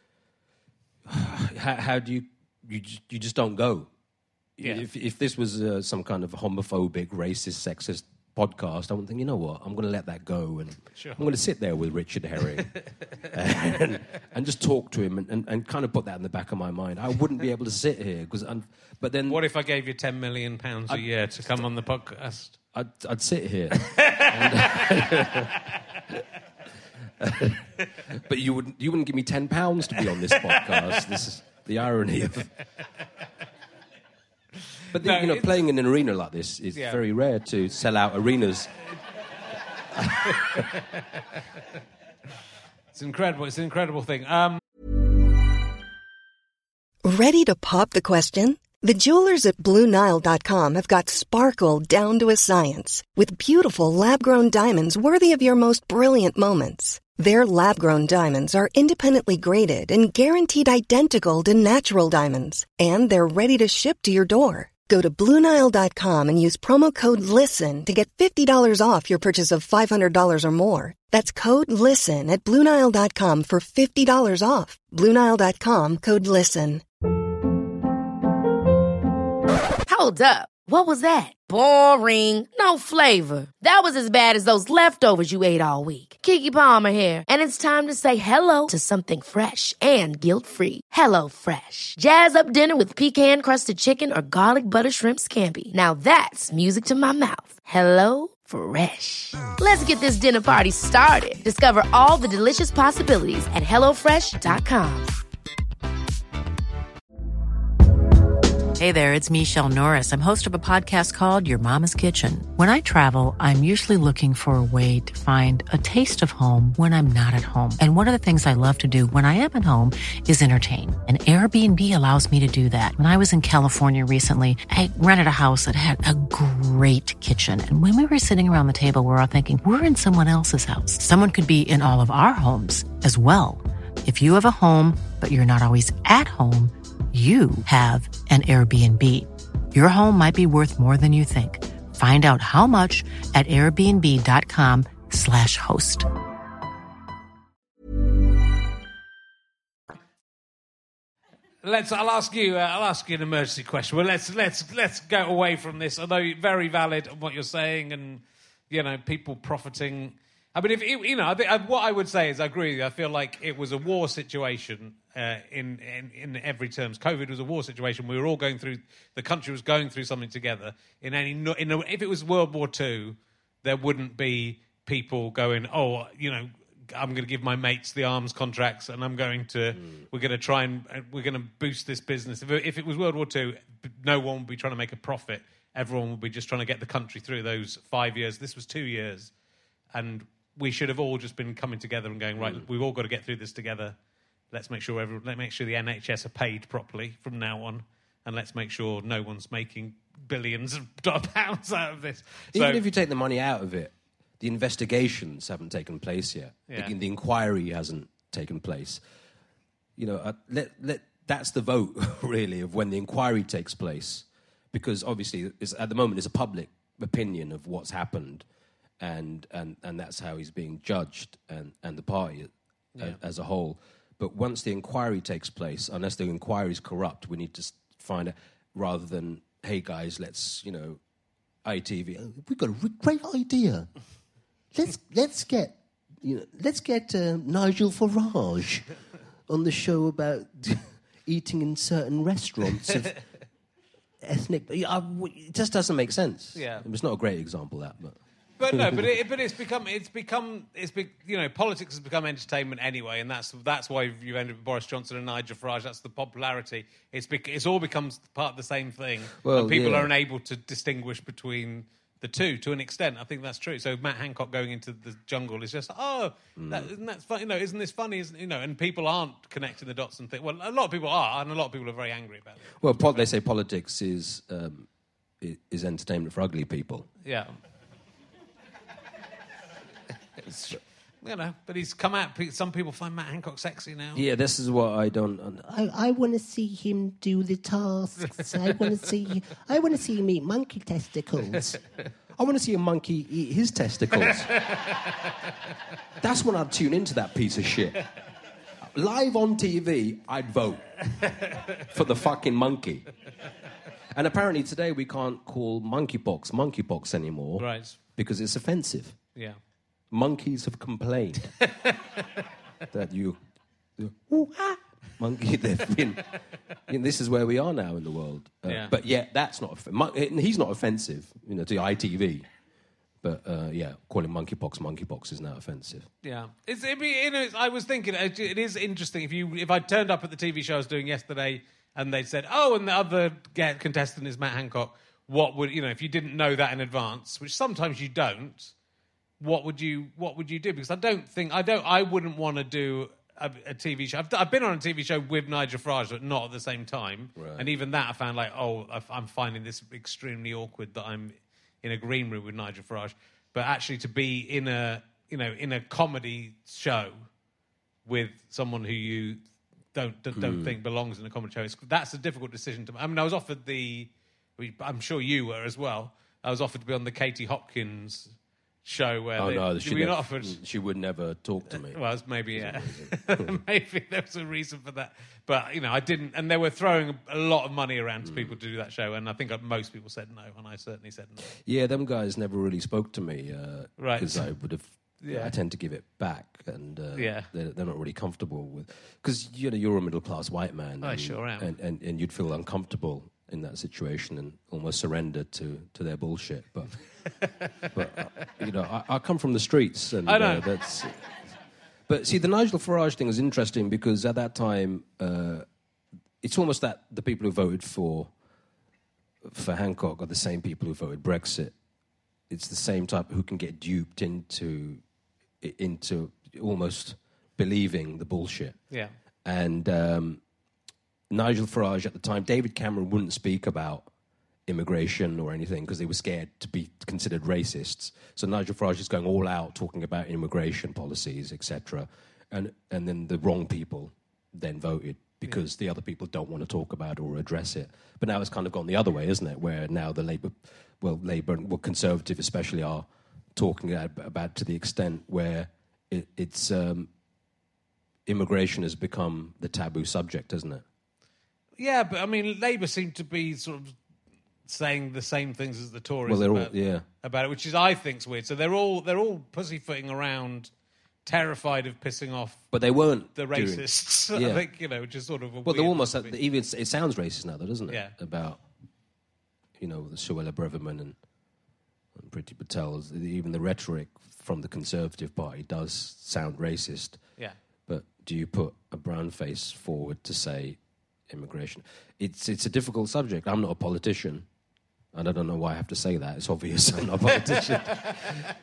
how, how do you, you? You just don't go. Yeah. If if this was uh, some kind of homophobic, racist, sexist podcast, I would think, you know what, I'm going to let that go, and sure. I'm going to sit there with Richard Herring and, and just talk to him and, and, and kind of put that in the back of my mind. I wouldn't be able to sit here because, but then, what if I gave you ten million pounds a I'd, year to come on the podcast? I'd, I'd sit here, and, but you wouldn't. You wouldn't give me ten pounds to be on this podcast. This is the irony of. But the, no, you know, playing in an arena like this is yeah. very rare to sell out arenas. It's incredible. It's an incredible thing. Um... Ready to pop the question? The jewelers at Blue Nile dot com have got sparkle down to a science with beautiful lab-grown diamonds worthy of your most brilliant moments. Their lab-grown diamonds are independently graded and guaranteed identical to natural diamonds, and they're ready to ship to your door. Go to Blue Nile dot com and use promo code LISTEN to get fifty dollars off your purchase of five hundred dollars or more. That's code LISTEN at Blue Nile dot com for fifty dollars off. Blue Nile dot com, code LISTEN. Hold up. What was that? Boring. No flavor. That was as bad as those leftovers you ate all week. Keke Palmer here, and it's time to say hello to something fresh and guilt-free. Hello Fresh. Jazz up dinner with pecan-crusted chicken or garlic butter shrimp scampi. Now that's music to my mouth. Hello Fresh. Let's get this dinner party started. Discover all the delicious possibilities at hello fresh dot com. Hey there, it's Michelle Norris. I'm host of a podcast called Your Mama's Kitchen. When I travel, I'm usually looking for a way to find a taste of home when I'm not at home. And one of the things I love to do when I am at home is entertain. And Airbnb allows me to do that. When I was in California recently, I rented a house that had a great kitchen. And when we were sitting around the table, we were all thinking, we're in someone else's house. Someone could be in all of our homes as well. If you have a home, but you're not always at home, you have an Airbnb. Your home might be worth more than you think. Find out how much at airbnb.com slash host. Let's. I'll ask you. Uh, I'll ask you an emergency question. Well, let's let's let's go away from this. Although very valid on what you're saying, and you know, people profiting. I mean, if you know, I think, what I would say is, I agree with you. I feel like it was a war situation uh, in, in in every terms. COVID was a war situation. We were all going through. The country was going through something together. In any, in a, if it was World War Two, there wouldn't be people going, oh, you know, I'm going to give my mates the arms contracts, and I'm going to, mm. we're going to try and we're going to boost this business. If it, if it was World War Two, no one would be trying to make a profit. Everyone would be just trying to get the country through those five years. This was two years, and we should have all just been coming together and going, right, mm. we've all got to get through this together. let's make sure every, let's make sure the N H S are paid properly from now on, and let's make sure no one's making billions of pounds out of this. Even so, if you take the money out of it, the investigations haven't taken place yet. Yeah. The, the inquiry hasn't taken place. You know, uh, let, let, that's the vote, really, of when the inquiry takes place. Because, obviously, it's, at the moment, it's a public opinion of what's happened, and and, and that's how he's being judged, and, and the party yeah. as, as a whole. But once the inquiry takes place, unless the inquiry is corrupt, we need to find out, rather than, hey, guys, let's, you know, I T V. We've got a great idea. Let's let's get you know let's get uh, Nigel Farage on the show about eating in certain restaurants of ethnic. It just doesn't make sense. Yeah, it's not a great example that, but. But no, but it, but it's become it's become it's be, you know politics has become entertainment anyway, and that's that's why you've ended with Boris Johnson and Nigel Farage. That's the popularity. It's bec- it's all becomes part of the same thing. Well, and people yeah. are unable to distinguish between the two to an extent. I think that's true. So Matt Hancock going into the jungle is just oh, Mm. that, isn't that fun? You know, isn't this funny? Isn't you know? And people aren't connecting the dots and think. Well, a lot of people are, and a lot of people are very angry about it. Well, po- they say politics is um, is entertainment for ugly people. Yeah. It's, you know, but he's come out. Some people find Matt Hancock sexy now. Yeah, this is what I don't. I, I want to see him do the tasks. I want to see. I want to see him eat monkey testicles. I want to see a monkey eat his testicles. That's when I'd tune into that piece of shit. Live on T V, I'd vote for the fucking monkey. And apparently today we can't call monkeypox monkeypox anymore, right? Because it's offensive. Yeah. Monkeys have complained that you, ooh, ah, monkey. They've been. You know, this is where we are now in the world. Uh, yeah. But yeah, that's not. Mon- he's not offensive, you know, to I T V. But uh, yeah, calling monkeypox monkeypox is now offensive. Yeah, it's. It'd be, you know, it's, I was thinking it, it is interesting if you if I turned up at the T V show I was doing yesterday and they said, oh, and the other contestant is Matt Hancock. What would you know if you didn't know that in advance? Which sometimes you don't. What would you What would you do? Because I don't think I don't. I wouldn't want to do a, a T V show. I've, I've been on a T V show with Nigel Farage, but not at the same time. Right. And even that, I found like, oh, I'm finding this extremely awkward that I'm in a green room with Nigel Farage. But actually, to be in a you know in a comedy show with someone who you don't don't, don't Hmm. think belongs in a comedy show, it's, that's a difficult decision to. I mean, I was offered the. I'm sure you were as well. I was offered to be on the Katie Hopkins show where Oh they, no, she, were you never, not offered? she would never talk to me. Well, it's maybe yeah, maybe there was a reason for that. But you know, I didn't, and they were throwing a lot of money around to people to do that show, and I think most people said no, and I certainly said no. Yeah, them guys never really spoke to me, uh, Right. Because I would have. Yeah. I tend to give it back, and uh, Yeah. they're, they're not really comfortable with. Because you know, you're a middle class white man. I and, sure am. and, and and you'd feel uncomfortable in that situation and almost surrender to, to their bullshit. But but uh, you know, I, I come from the streets, and I know. Uh, that's. But see, the Nigel Farage thing is interesting because at that time, uh, it's almost that the people who voted for for Hancock are the same people who voted Brexit. It's the same type who can get duped into into almost believing the bullshit. Yeah. And um, Nigel Farage at the time, David Cameron wouldn't speak about immigration or anything because they were scared to be considered racists. So Nigel Farage is going all out talking about immigration policies, et cetera. And and then the wrong people then voted because yeah. the other people don't want to talk about or address it. But now it's kind of gone the other way, isn't it? Where now the Labour, well, Labour and well, Conservative especially are talking about to the extent where it, it's um, immigration has become the taboo subject, hasn't it? Yeah, but I mean, Labour seem to be sort of saying the same things as the Tories Well, they're about, all, yeah. about it, which is I think's weird. So they're all they're all pussyfooting around, terrified of pissing off. But they weren't the doing- racists. Yeah. I think you know, which is sort of a Well, weird they're almost thing to be. even it sounds racist now, though, doesn't it? Yeah. About you know the Suella Braverman and, and Priti Patel. Even the rhetoric from the Conservative Party does sound racist. Yeah. But do you put a brown face forward to say immigration? It's it's a difficult subject. I'm not a politician, and I don't know why I have to say that. It's obvious I'm not a politician.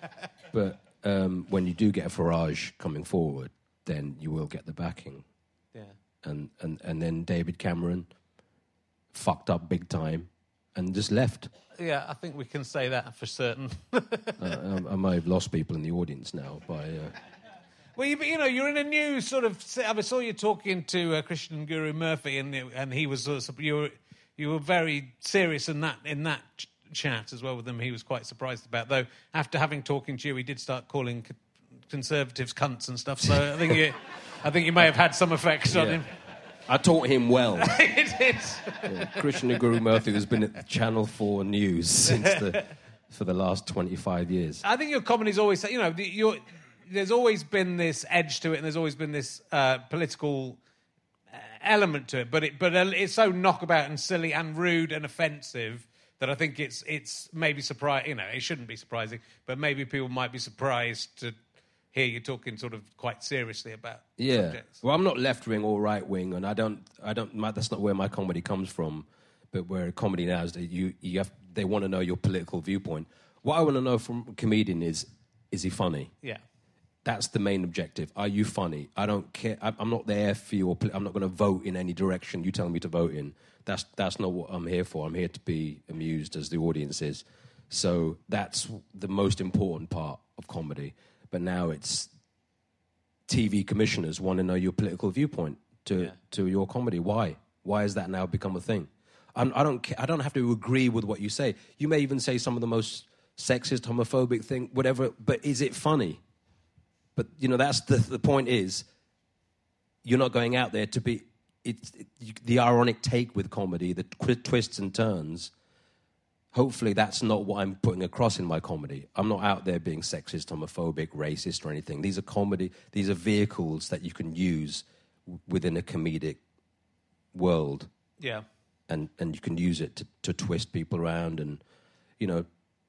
But um, when you do get a Farage coming forward, then you will get the backing. Yeah. And, and, and then David Cameron fucked up big time and just left. Yeah, I think we can say that for certain. uh, I, I might have lost people in the audience now by... Uh... Well, you, you know, you're in a new sort of... I saw you talking to uh, Christian Guru Murphy, and and he was sort of, you were you were very serious in that in that ch- chat as well with him. He was quite surprised about, though. After having talking to you, he did start calling c- conservatives cunts and stuff. So I think you, I think you may have had some effects on Yeah. him. I taught him well. it is. Yeah, Krishna Guru Murthy has been at Channel four News since the, for the last twenty-five years. I think your comedy's always, you know, you're, there's always been this edge to it, and there's always been this uh, political element to it. But it, but it's so knockabout and silly and rude and offensive that I think it's it's maybe surprising. You know, it shouldn't be surprising, but maybe people might be surprised to hear you talking sort of quite seriously about Yeah. subjects. Well, I'm not left wing or right wing, and I don't, I don't. My, that's not where my comedy comes from. But where comedy now is, that you, you have, they want to know your political viewpoint. What I want to know from a comedian is, is he funny? Yeah. That's the main objective. Are you funny? I don't care. I, I'm not there for your. I'm not going to vote in any direction you tell me to vote in. That's that's not what I'm here for. I'm here to be amused, as the audience is. So that's the most important part of comedy. But now it's T V commissioners want to know your political viewpoint to yeah. to your comedy. Why? Why has that now become a thing? I'm, I don't. I don't have to agree with what you say. You may even say some of the most sexist, homophobic thing, whatever. But is it funny? But you know, that's the the point. Is you're not going out there to be. It's it, you, the ironic take with comedy, the tw- twists and turns. Hopefully that's not what I'm putting across in my comedy. I'm not out there being sexist, homophobic, racist or anything. These are comedy, these are vehicles that you can use w- within a comedic world. Yeah. And and you can use it to, to twist people around and, you know,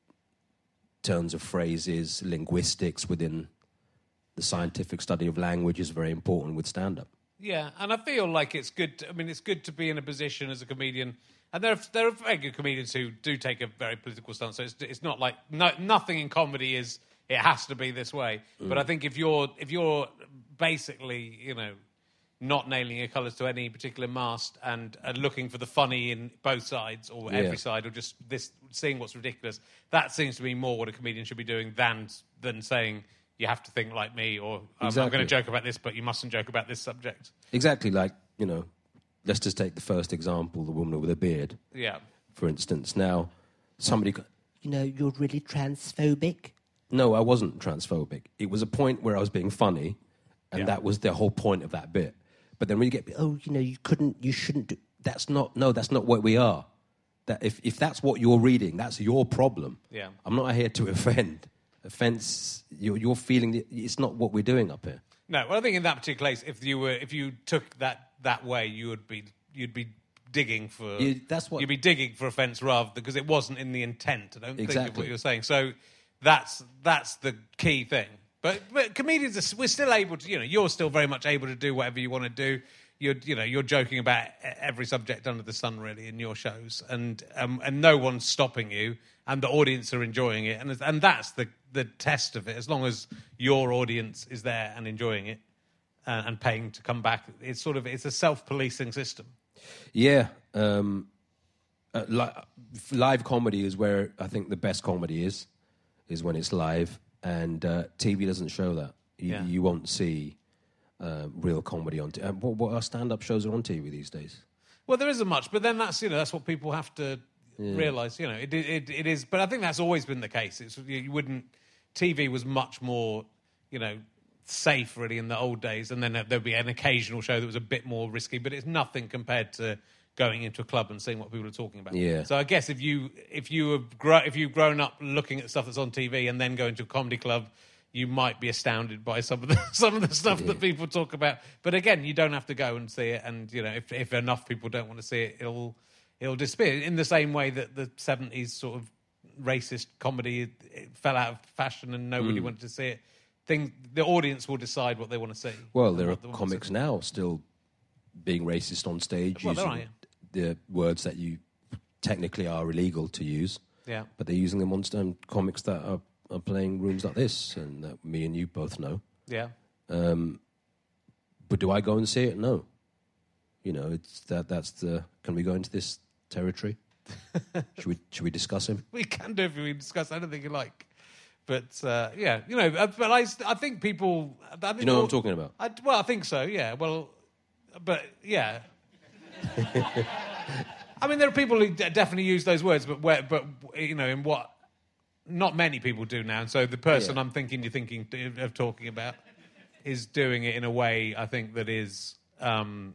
turns of phrases, linguistics within the scientific study of language is very important with stand-up. Yeah, and I feel like it's good. To, I mean, it's good to be in a position as a comedian. And there are, there are very good comedians who do take a very political stance. So it's, it's not like no, nothing in comedy is it has to be this way. Mm. But I think if you're if you're basically you know not nailing your colours to any particular mast and, and looking for the funny in both sides or yeah. every side or just this seeing what's ridiculous, that seems to be more what a comedian should be doing than than saying you have to think like me or um, exactly. I'm going to joke about this, but you mustn't joke about this subject. Exactly, like you know. Let's just take the first example, the woman with a beard. Yeah. For instance, now, somebody... You know, you're really transphobic. No, I wasn't transphobic. It was a point where I was being funny, and yeah. that was the whole point of that bit. But then when you get, oh, you know, you couldn't, you shouldn't do... That's not, no, that's not what we are. That if, if that's what you're reading, that's your problem. Yeah. I'm not here to offend. Offense, you're, you're feeling... It's not what we're doing up here. No, well, I think in that particular case, if you were, if you took that that way, you would be, you'd be digging for. You, that's what you'd be digging for offence rather because it wasn't in the intent. I don't exactly. think of what you're saying. So that's that's the key thing. But, but comedians, are, we're still able to. You know, you're still very much able to do whatever you want to do. You're, you know, you're joking about every subject under the sun, really, in your shows, and um, and no one's stopping you, and the audience are enjoying it, and and that's the the test of it. As long as your audience is there and enjoying it, uh, and paying to come back, it's sort of it's a self-policing system. Yeah, um, uh, li- live comedy is where I think the best comedy is, is when it's live, and uh, T V doesn't show that. You, Yeah. you won't see. Uh, real comedy on T V. Uh, what, what are stand-up shows are on T V these days? Well, there isn't much, but then that's you know that's what people have to Yeah. realise. You know, it, it it is. But I think that's always been the case. It's you wouldn't. T V was much more, you know, safe really in the old days, and then there'd be an occasional show that was a bit more risky, but it's nothing compared to going into a club and seeing what people are talking about. Yeah. So I guess if you if you have gro- if you've grown up looking at stuff that's on T V and then go into a comedy club, you might be astounded by some of the some of the stuff Yeah. that people talk about. But again, you don't have to go and see it. And you know, if if enough people don't want to see it, it'll it'll disappear. In the same way that the seventies sort of racist comedy it, it fell out of fashion and nobody Mm. wanted to see it. Thing the audience will decide what they want to see. Well, and there are what they want to comics see. now still being racist on stage, Well, there using are, the words that you technically are illegal to use. Yeah. But they're using them on st- comics that are, are playing rooms like this, and that me and you both know. Yeah. Um, but do I go and see it? No. You know, it's that. That's the. Can we go into this territory? should we? Should we discuss him? We can do if we discuss anything you like. But uh, yeah, you know, uh, but I, I think people. I think you know all, what I'm talking about? I, well, I think so. Yeah. Well, but yeah. I mean, there are people who d- definitely use those words, but where, but you know, in what not many people do now. And so the person Yeah. I'm thinking you're thinking of talking about is doing it in a way I think that is. Um,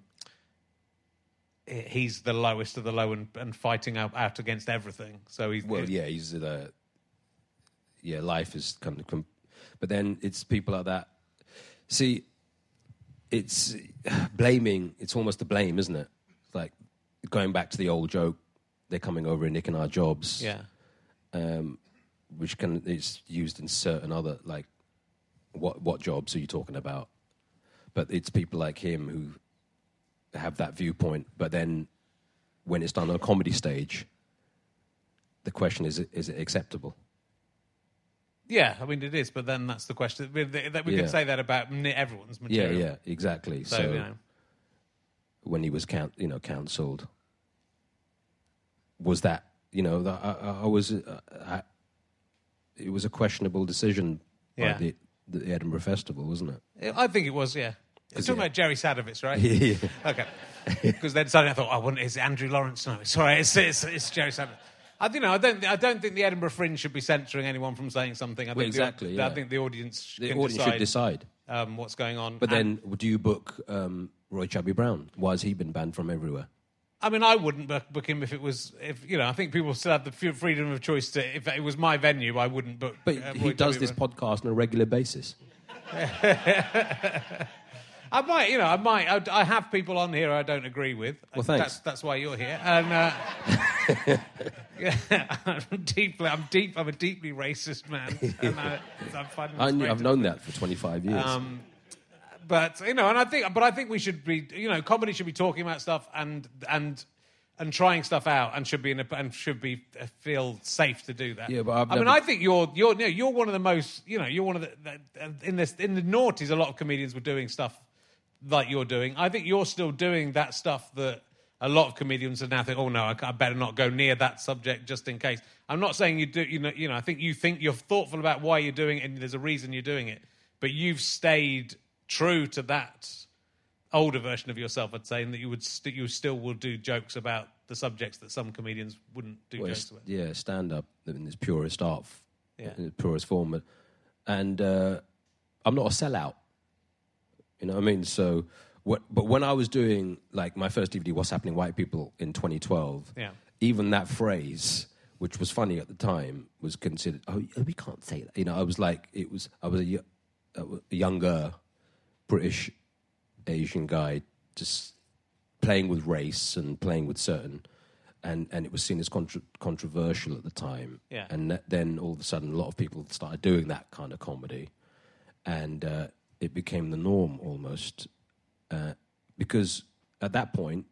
he's the lowest of the low and, and fighting out, out against everything. So he's Well, yeah, he's the. Yeah, life is kind of, com- but then it's people like that. See, it's blaming. It's almost a blame, isn't it? Like going back to the old joke, they're coming over and nicking our jobs. Yeah, um, which can is used in certain other like what what jobs are you talking about? But it's people like him who have that viewpoint. But then when it's done on a comedy stage, the question is: is it acceptable? yeah. I mean, it is. But then that's the question. We, that we Yeah. can say that about n- everyone's material. Yeah, yeah, exactly. So, So, you know. when he was count, you know, cancelled, was that you know the, I, I was uh, I, it was a questionable decision Yeah. by the, the Edinburgh Festival, wasn't it? I think it was. Yeah. You're talking yeah. about Jerry Sadowitz, right? Yeah. Okay. Because then suddenly I thought, oh, well, it's Andrew Lawrence. No, sorry, it's, it's, it's Jerry Sadowitz. I you know I don't I don't think the Edinburgh Fringe should be censoring anyone from saying something. I Well, think exactly, The, yeah. I think the audience The can audience decide, should decide. Um, what's going on. But And- then, do you book um, Roy Chubby Brown? Why has he been banned from everywhere? I mean, I wouldn't book, book him if it was if you know. I think people still have the f- freedom of choice to. If it was my venue, I wouldn't book. But uh, he Roy does Chubby this Brown. podcast on a regular basis. I might, you know, I might. I, I have people on here I don't agree with. Well, thanks. That's, that's why you're here. And uh, yeah, I'm deeply, I'm deep, I'm a deeply racist man. And I, I'm finding I knew, respect I've known that for twenty-five years. Um, but you know, and I think, but I think we should be, you know, comedy should be talking about stuff and and and trying stuff out, and should be in a, and should be uh, feel safe to do that. Yeah, but I've I mean, never- I think you're you're you know, you're one of the most, you know, you're one of the, the in this in the noughties. A lot of comedians were doing stuff like you're doing. I think you're still doing that stuff that a lot of comedians are now think, oh no, I, I better not go near that subject just in case. I'm not saying you do, you know, you know. I think you think you're thoughtful about why you're doing it, and there's a reason you're doing it. But you've stayed true to that older version of yourself, I'd say, and that you would st- you still will do jokes about the subjects that some comedians wouldn't do Well, jokes it's- about. yeah, stand up in its purest art, f- Yeah. in its purest form. But- And uh, I'm not a sellout. You know what I mean? So, what, but when I was doing like my first D V D, What's Happening White People in twenty twelve, Yeah. even that phrase, which was funny at the time, was considered, oh, we can't say that. You know, I was like, it was, I was a, y- a younger British Asian guy just playing with race and playing with certain, and, and it was seen as contra- controversial at the time. Yeah. And that, then all of a sudden, a lot of people started doing that kind of comedy, and uh, it became the norm almost, uh, because at that point,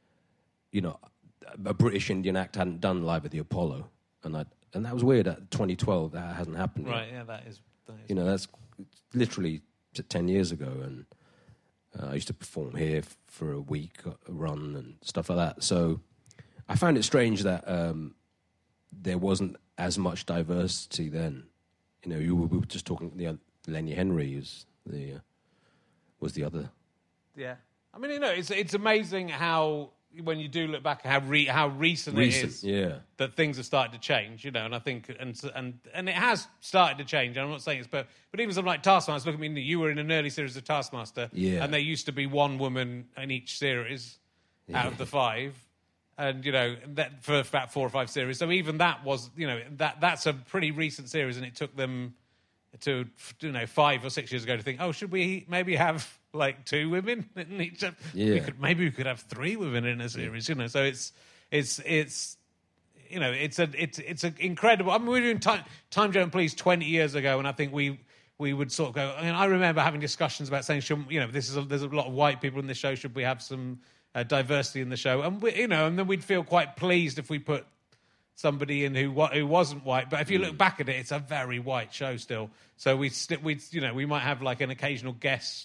you know, a British Indian act hadn't done Live at the Apollo, and I and that was weird. At twenty twelve, that hasn't happened yet. Right? Yeah, that is. That is You know, that's literally t- ten years ago, and uh, I used to perform here f- for a week, a run, and stuff like that. So I found it strange that um, there wasn't as much diversity then. You know, you were, we were just talking. The other, Lenny Henry is the uh, was the other. Yeah, I mean, you know, it's it's amazing how when you do look back, how re, how recent, Recent, it is yeah. that things have started to change. You know, and I think and and and it has started to change. I'm not saying it's but but even something like Taskmaster. Look at me, you were in an early series of Taskmaster, Yeah. and there used to be one woman in each series out of the five. And you know that for about four or five series, so even that was, you know, that that's a pretty recent series, and it took them to, you know, five or six years ago to think, oh, should we maybe have like two women in each? Of, Yeah. we could, maybe we could have three women in a series, you know. So it's it's it's you know it's a it's it's an incredible. I mean, we were doing time time Joan Please twenty years ago, and I think we we would sort of go. I mean, I remember having discussions about saying, should, you know, this is a, there's a lot of white people in this show. Should we have some Uh, diversity in the show, and we, you know, and then we'd feel quite pleased if we put somebody in who wa- who wasn't white. But if you look back at it, it's a very white show still. So we st- we you know we might have like an occasional guest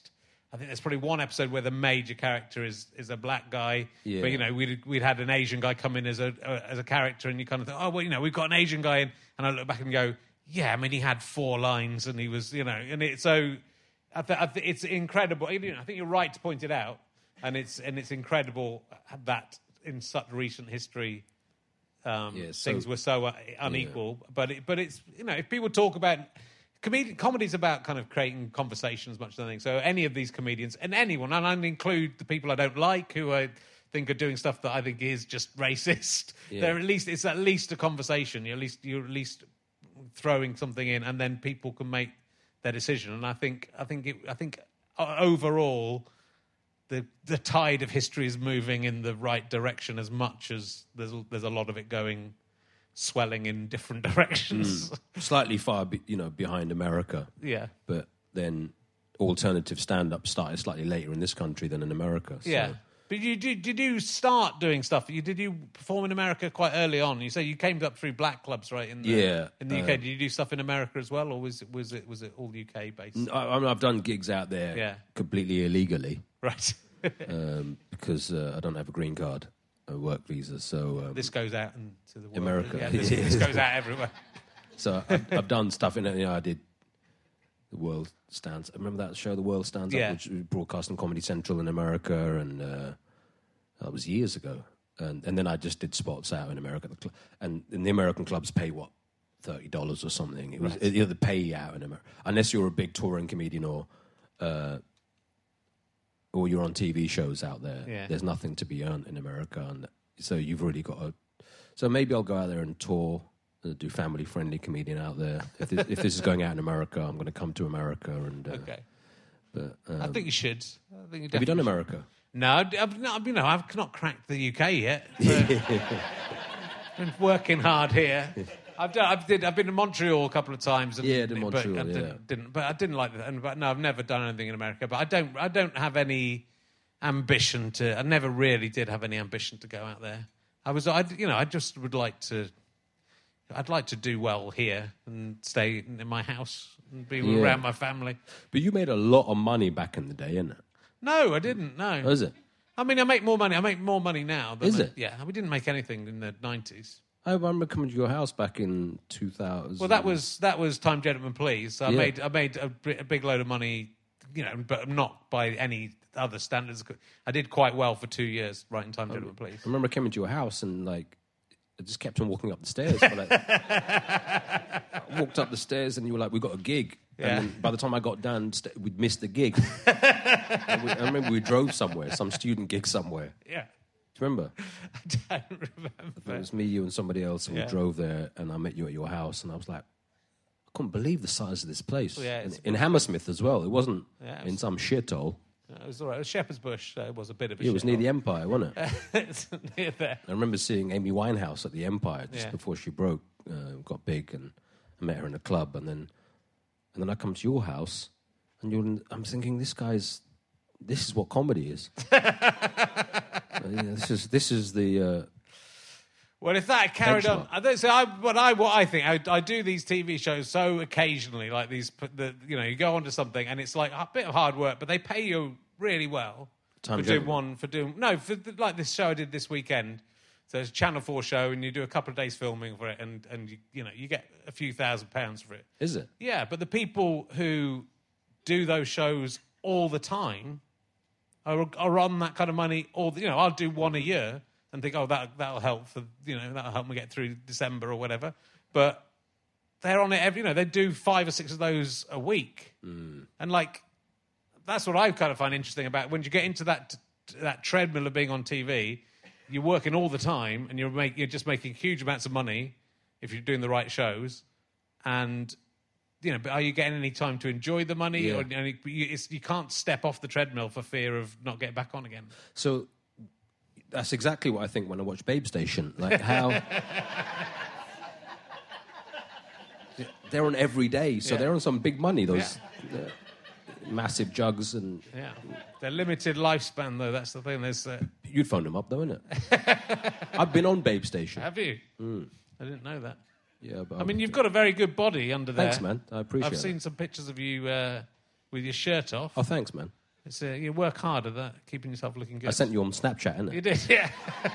I think there's probably one episode where the major character is is a black guy, Yeah. but you know we'd we'd had an Asian guy come in as a uh, as a character, and you kind of think, oh well, you know we've got an Asian guy in, and I look back and go, yeah, I mean he had four lines, and he was you know, and it's so I th- I th- it's incredible. You know, I think you're right to point it out, and it's and it's incredible that in such recent history. Um, Yeah, so- things were so uh, unequal, but it, but it's you know if people talk about comedy, comedy's about kind of creating conversation as much as anything. So any of these comedians and anyone, and I include the people I don't like who I think are doing stuff that I think is just racist. Yeah. They're at least it's at least a conversation. You're at least you're at least throwing something in, and then people can make their decision. And I think I think it, I think uh, overall. The the tide of history is moving in the right direction as much as there's there's a lot of it going swelling in different directions. Mm. Slightly far, be, you know, behind America. Yeah. But then alternative stand-up started slightly later in this country than in America. So. Yeah. But you did, did you start doing stuff? You, did you perform in America quite early on? You say you came up through black clubs, right? In the, Yeah, In the U K, uh, did you do stuff in America as well, or was it was it was it all U K based? I, I mean, I've done gigs out there Yeah. completely illegally. Right. um, because uh, I don't have a green card, a work visa. So um, This goes out into the world. America. Yeah, this, this goes out everywhere. So I've, I've done stuff in it. You know, I did the World Stands. Remember that show, The World Stands Yeah. Up, which was broadcast on Comedy Central in America, and uh, that was years ago. And, and then I just did spots out in America, the cl- and, and the American clubs pay what thirty dollars or something. It was Right. it, you know, the pay out in America, unless you're a big touring comedian or. Uh, or you're on T V shows out there. Yeah. There's nothing to be earned in America, and so you've really got to. So maybe I'll go out there and tour, uh, do family-friendly comedian out there. If this, if this is going out in America, I'm going to come to America and. Uh, Okay. But um, I think you should. I think you have you done definitely America? should. No, I've, I've not, you know, I've not cracked the U K yet. So been working hard here. I've done. I've did. I've been to Montreal a couple of times. And, Yeah, to but Montreal, I didn't, yeah. didn't. But I didn't like that. And, but no, I've never done anything in America. But I don't. I don't have any ambition to. I never really did have any ambition to go out there. I was. I. You know. I just would like to. I'd like to do well here and stay in my house and be Yeah. around my family. But you made a lot of money back in the day, innit? No, I didn't. No. Oh, is it? I mean, I make more money. I make more money now. Than Is I- it? Yeah. We didn't make anything in the nineties. I remember coming to your house back in two thousand. Well, that was that was Time Gentlemen Please. So I Yeah. made I made a, bi- a big load of money, you know, but not by any other standards. I did quite well for two years writing Time Gentlemen Please. I remember coming to your house and like I just kept on walking up the stairs. For, like, I walked up the stairs and you were like, "We got a gig." Yeah. And then by the time I got down, st- we'd missed the gig. And we, I remember we drove somewhere, some student gig somewhere. Yeah, Do you remember? I don't remember. It was me, you, and somebody else, and Yeah. we drove there, and I met you at your house, and I was like, I couldn't believe the size of this place. Well, yeah, in, it's- in Hammersmith as well. It wasn't Yeah, it in was- some shithole. It was all right. It was Shepherd's Bush. So it was a bit of a. It was near shithole. the Empire, wasn't it? It's near there. I remember seeing Amy Winehouse at the Empire just Yeah. before she broke, uh, got big, and I met her in a club, and then and then I come to your house, and you're. in- I'm thinking, this guy's. This is what comedy is. Uh, yeah, this is this is the. Uh, Well, if that had carried on, Benchmark. I don't say. I, what I what I think, I, I do these T V shows so occasionally, like these. The, you know, you go onto something and it's like a bit of hard work, but they pay you really well Time for doing Gentleman. one for doing no for the, like this show I did this weekend. So it's a Channel Four show, and you do a couple of days filming for it, and and you, you know you get a few thousand pounds for it. is it? Yeah, but the people who do those shows all the time are, are on that kind of money. All the, you know, I'll do one a year and think, oh, that that'll help for you know that'll help me get through December or whatever. But they're on it every. You know, they do five or six of those a week, and like that's what I kind of find interesting about when you get into that that treadmill of being on T V. You're working all the time, and you're make, you're just making huge amounts of money if you're doing the right shows, and you know, but are you getting any time to enjoy the money? Yeah. Or you, it's, you can't step off the treadmill for fear of not getting back on again. So that's exactly what I think when I watch Babe Station. Like how they're on every day, so Yeah. they're on some big money. Those uh, massive jugs, and Yeah, they're limited lifespan though. That's the thing. There's uh, you'd phone them up, though, innit? I've been on Babe Station. have you? I didn't know that. Yeah, but I mean, you've got a very good body under there. Thanks, man. I appreciate I've it. seen some pictures of you uh, with your shirt off. Oh, thanks, man. It's, uh, you work hard at that, keeping yourself looking good. I sent you on Snapchat, innit? You did, yeah.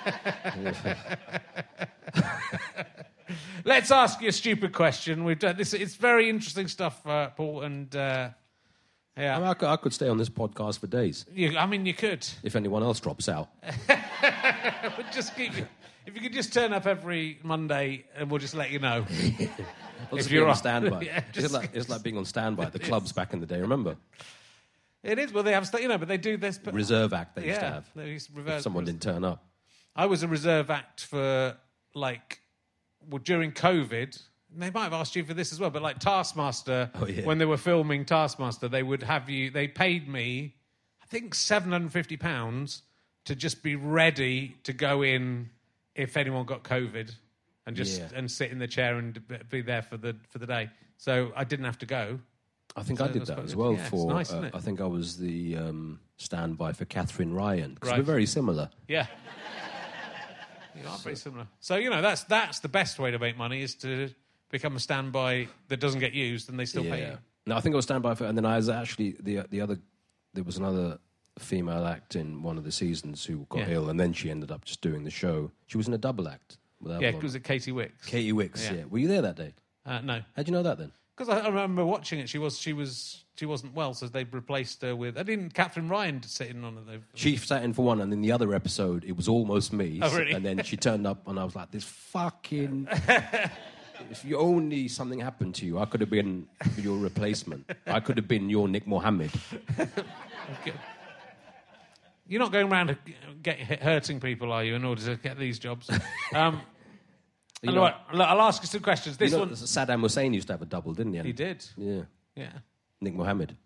Let's ask you a stupid question. We've done this. It's very interesting stuff, uh, Paul, and uh, yeah. I, mean, I, could, I could stay on this podcast for days. You, I mean, you could. If anyone else drops out. But just keep. If you could just turn up every Monday, and we'll just let you know. If you're on standby, yeah, it's, like, it's like being on standby at the clubs back in the day. Remember? It is. Well, they have, you know, but they do this. But, reserve act they used yeah, to have. They used to reverse, if someone didn't turn up. I was a reserve act for like, well, during COVID. They might have asked you for this as well, but like Taskmaster, oh, yeah. when they were filming Taskmaster, they would have you. They paid me, I think, seven hundred and fifty pounds to just be ready to go in if anyone got COVID, and just Yeah. and sit in the chair and be there for the for the day. So I didn't have to go. I think So I did that's that quite as good. well. Yeah, it's for nice, uh, isn't it? I think I was the um, standby for Catherine Ryan because Right. we're very similar. Yeah. You are very similar. So, you know, that's that's the best way to make money is to become a standby that doesn't get used and they still pay you. No, I think I was standby for, and then I was actually the the other. There was another female act in one of the seasons who got Yeah. ill, and then she ended up just doing the show. She was in a double act. with that Yeah, one. was it Katie Wicks? Katie Wicks. Yeah. Yeah. Were you there that day? Uh, no. How'd you know that then? Because I, I remember watching it. She was she was she wasn't well, so they replaced her with. I didn't. Catherine Ryan sit in on it. Though. She sat in for one, and in the other episode, it was almost me. Oh, really? And then she turned up, and I was like, "This fucking." If you only something happened to you, I could have been your replacement. I could have been your Nick Mohammed. Okay. You're not going around get, hurting people, are you, in order to get these jobs? Um, You and know- look, look, I'll ask you some questions. This You know, one, Saddam Hussein used to have a double, didn't he? he did. Yeah. Yeah. Nick Mohammed.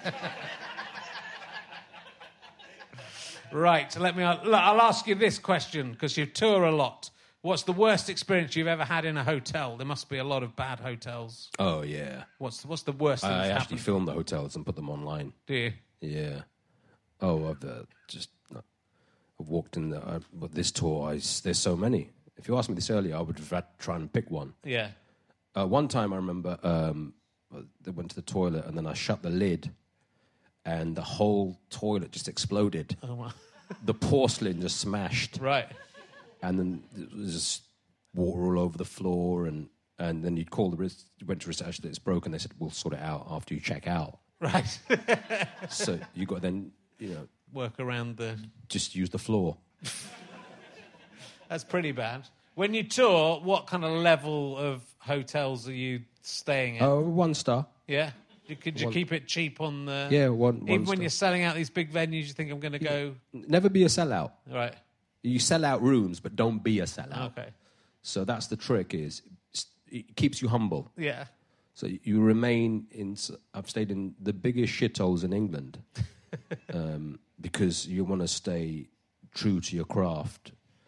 Right. Let me. Look, I'll ask you this question because you tour a lot. What's the worst experience you've ever had in a hotel? There must be a lot of bad hotels. Oh, yeah. What's what's the worst thing I that's actually happened? filmed the hotels and put them online. Do you? Yeah. Oh, I've uh, just I've walked in the uh, but this tour. I, there's so many. If you asked me this earlier, I would have had to try and pick one. Yeah. Uh, one time I remember um, they went to the toilet and then I shut the lid, and the whole toilet just exploded. Oh wow. The porcelain just smashed. Right. And then there was just water all over the floor, and, and then you'd call the res- you went to reception that it's broken. They said we'll sort it out after you check out. Right. So you got then you know Work around the. just use the floor. That's pretty bad. When you tour, what kind of level of hotels are you staying at? Oh, one star. Yeah. You, could you One- keep it cheap on the? Yeah, one- Even one when star. you're selling out these big venues, you think I'm going to go. Never be a sellout. Right. You sell out rooms, but don't be a sellout. Okay. So that's the trick. Is it keeps you humble. Yeah. So you remain in. I've stayed in the biggest shitholes in England, um, because you want to stay true to your craft.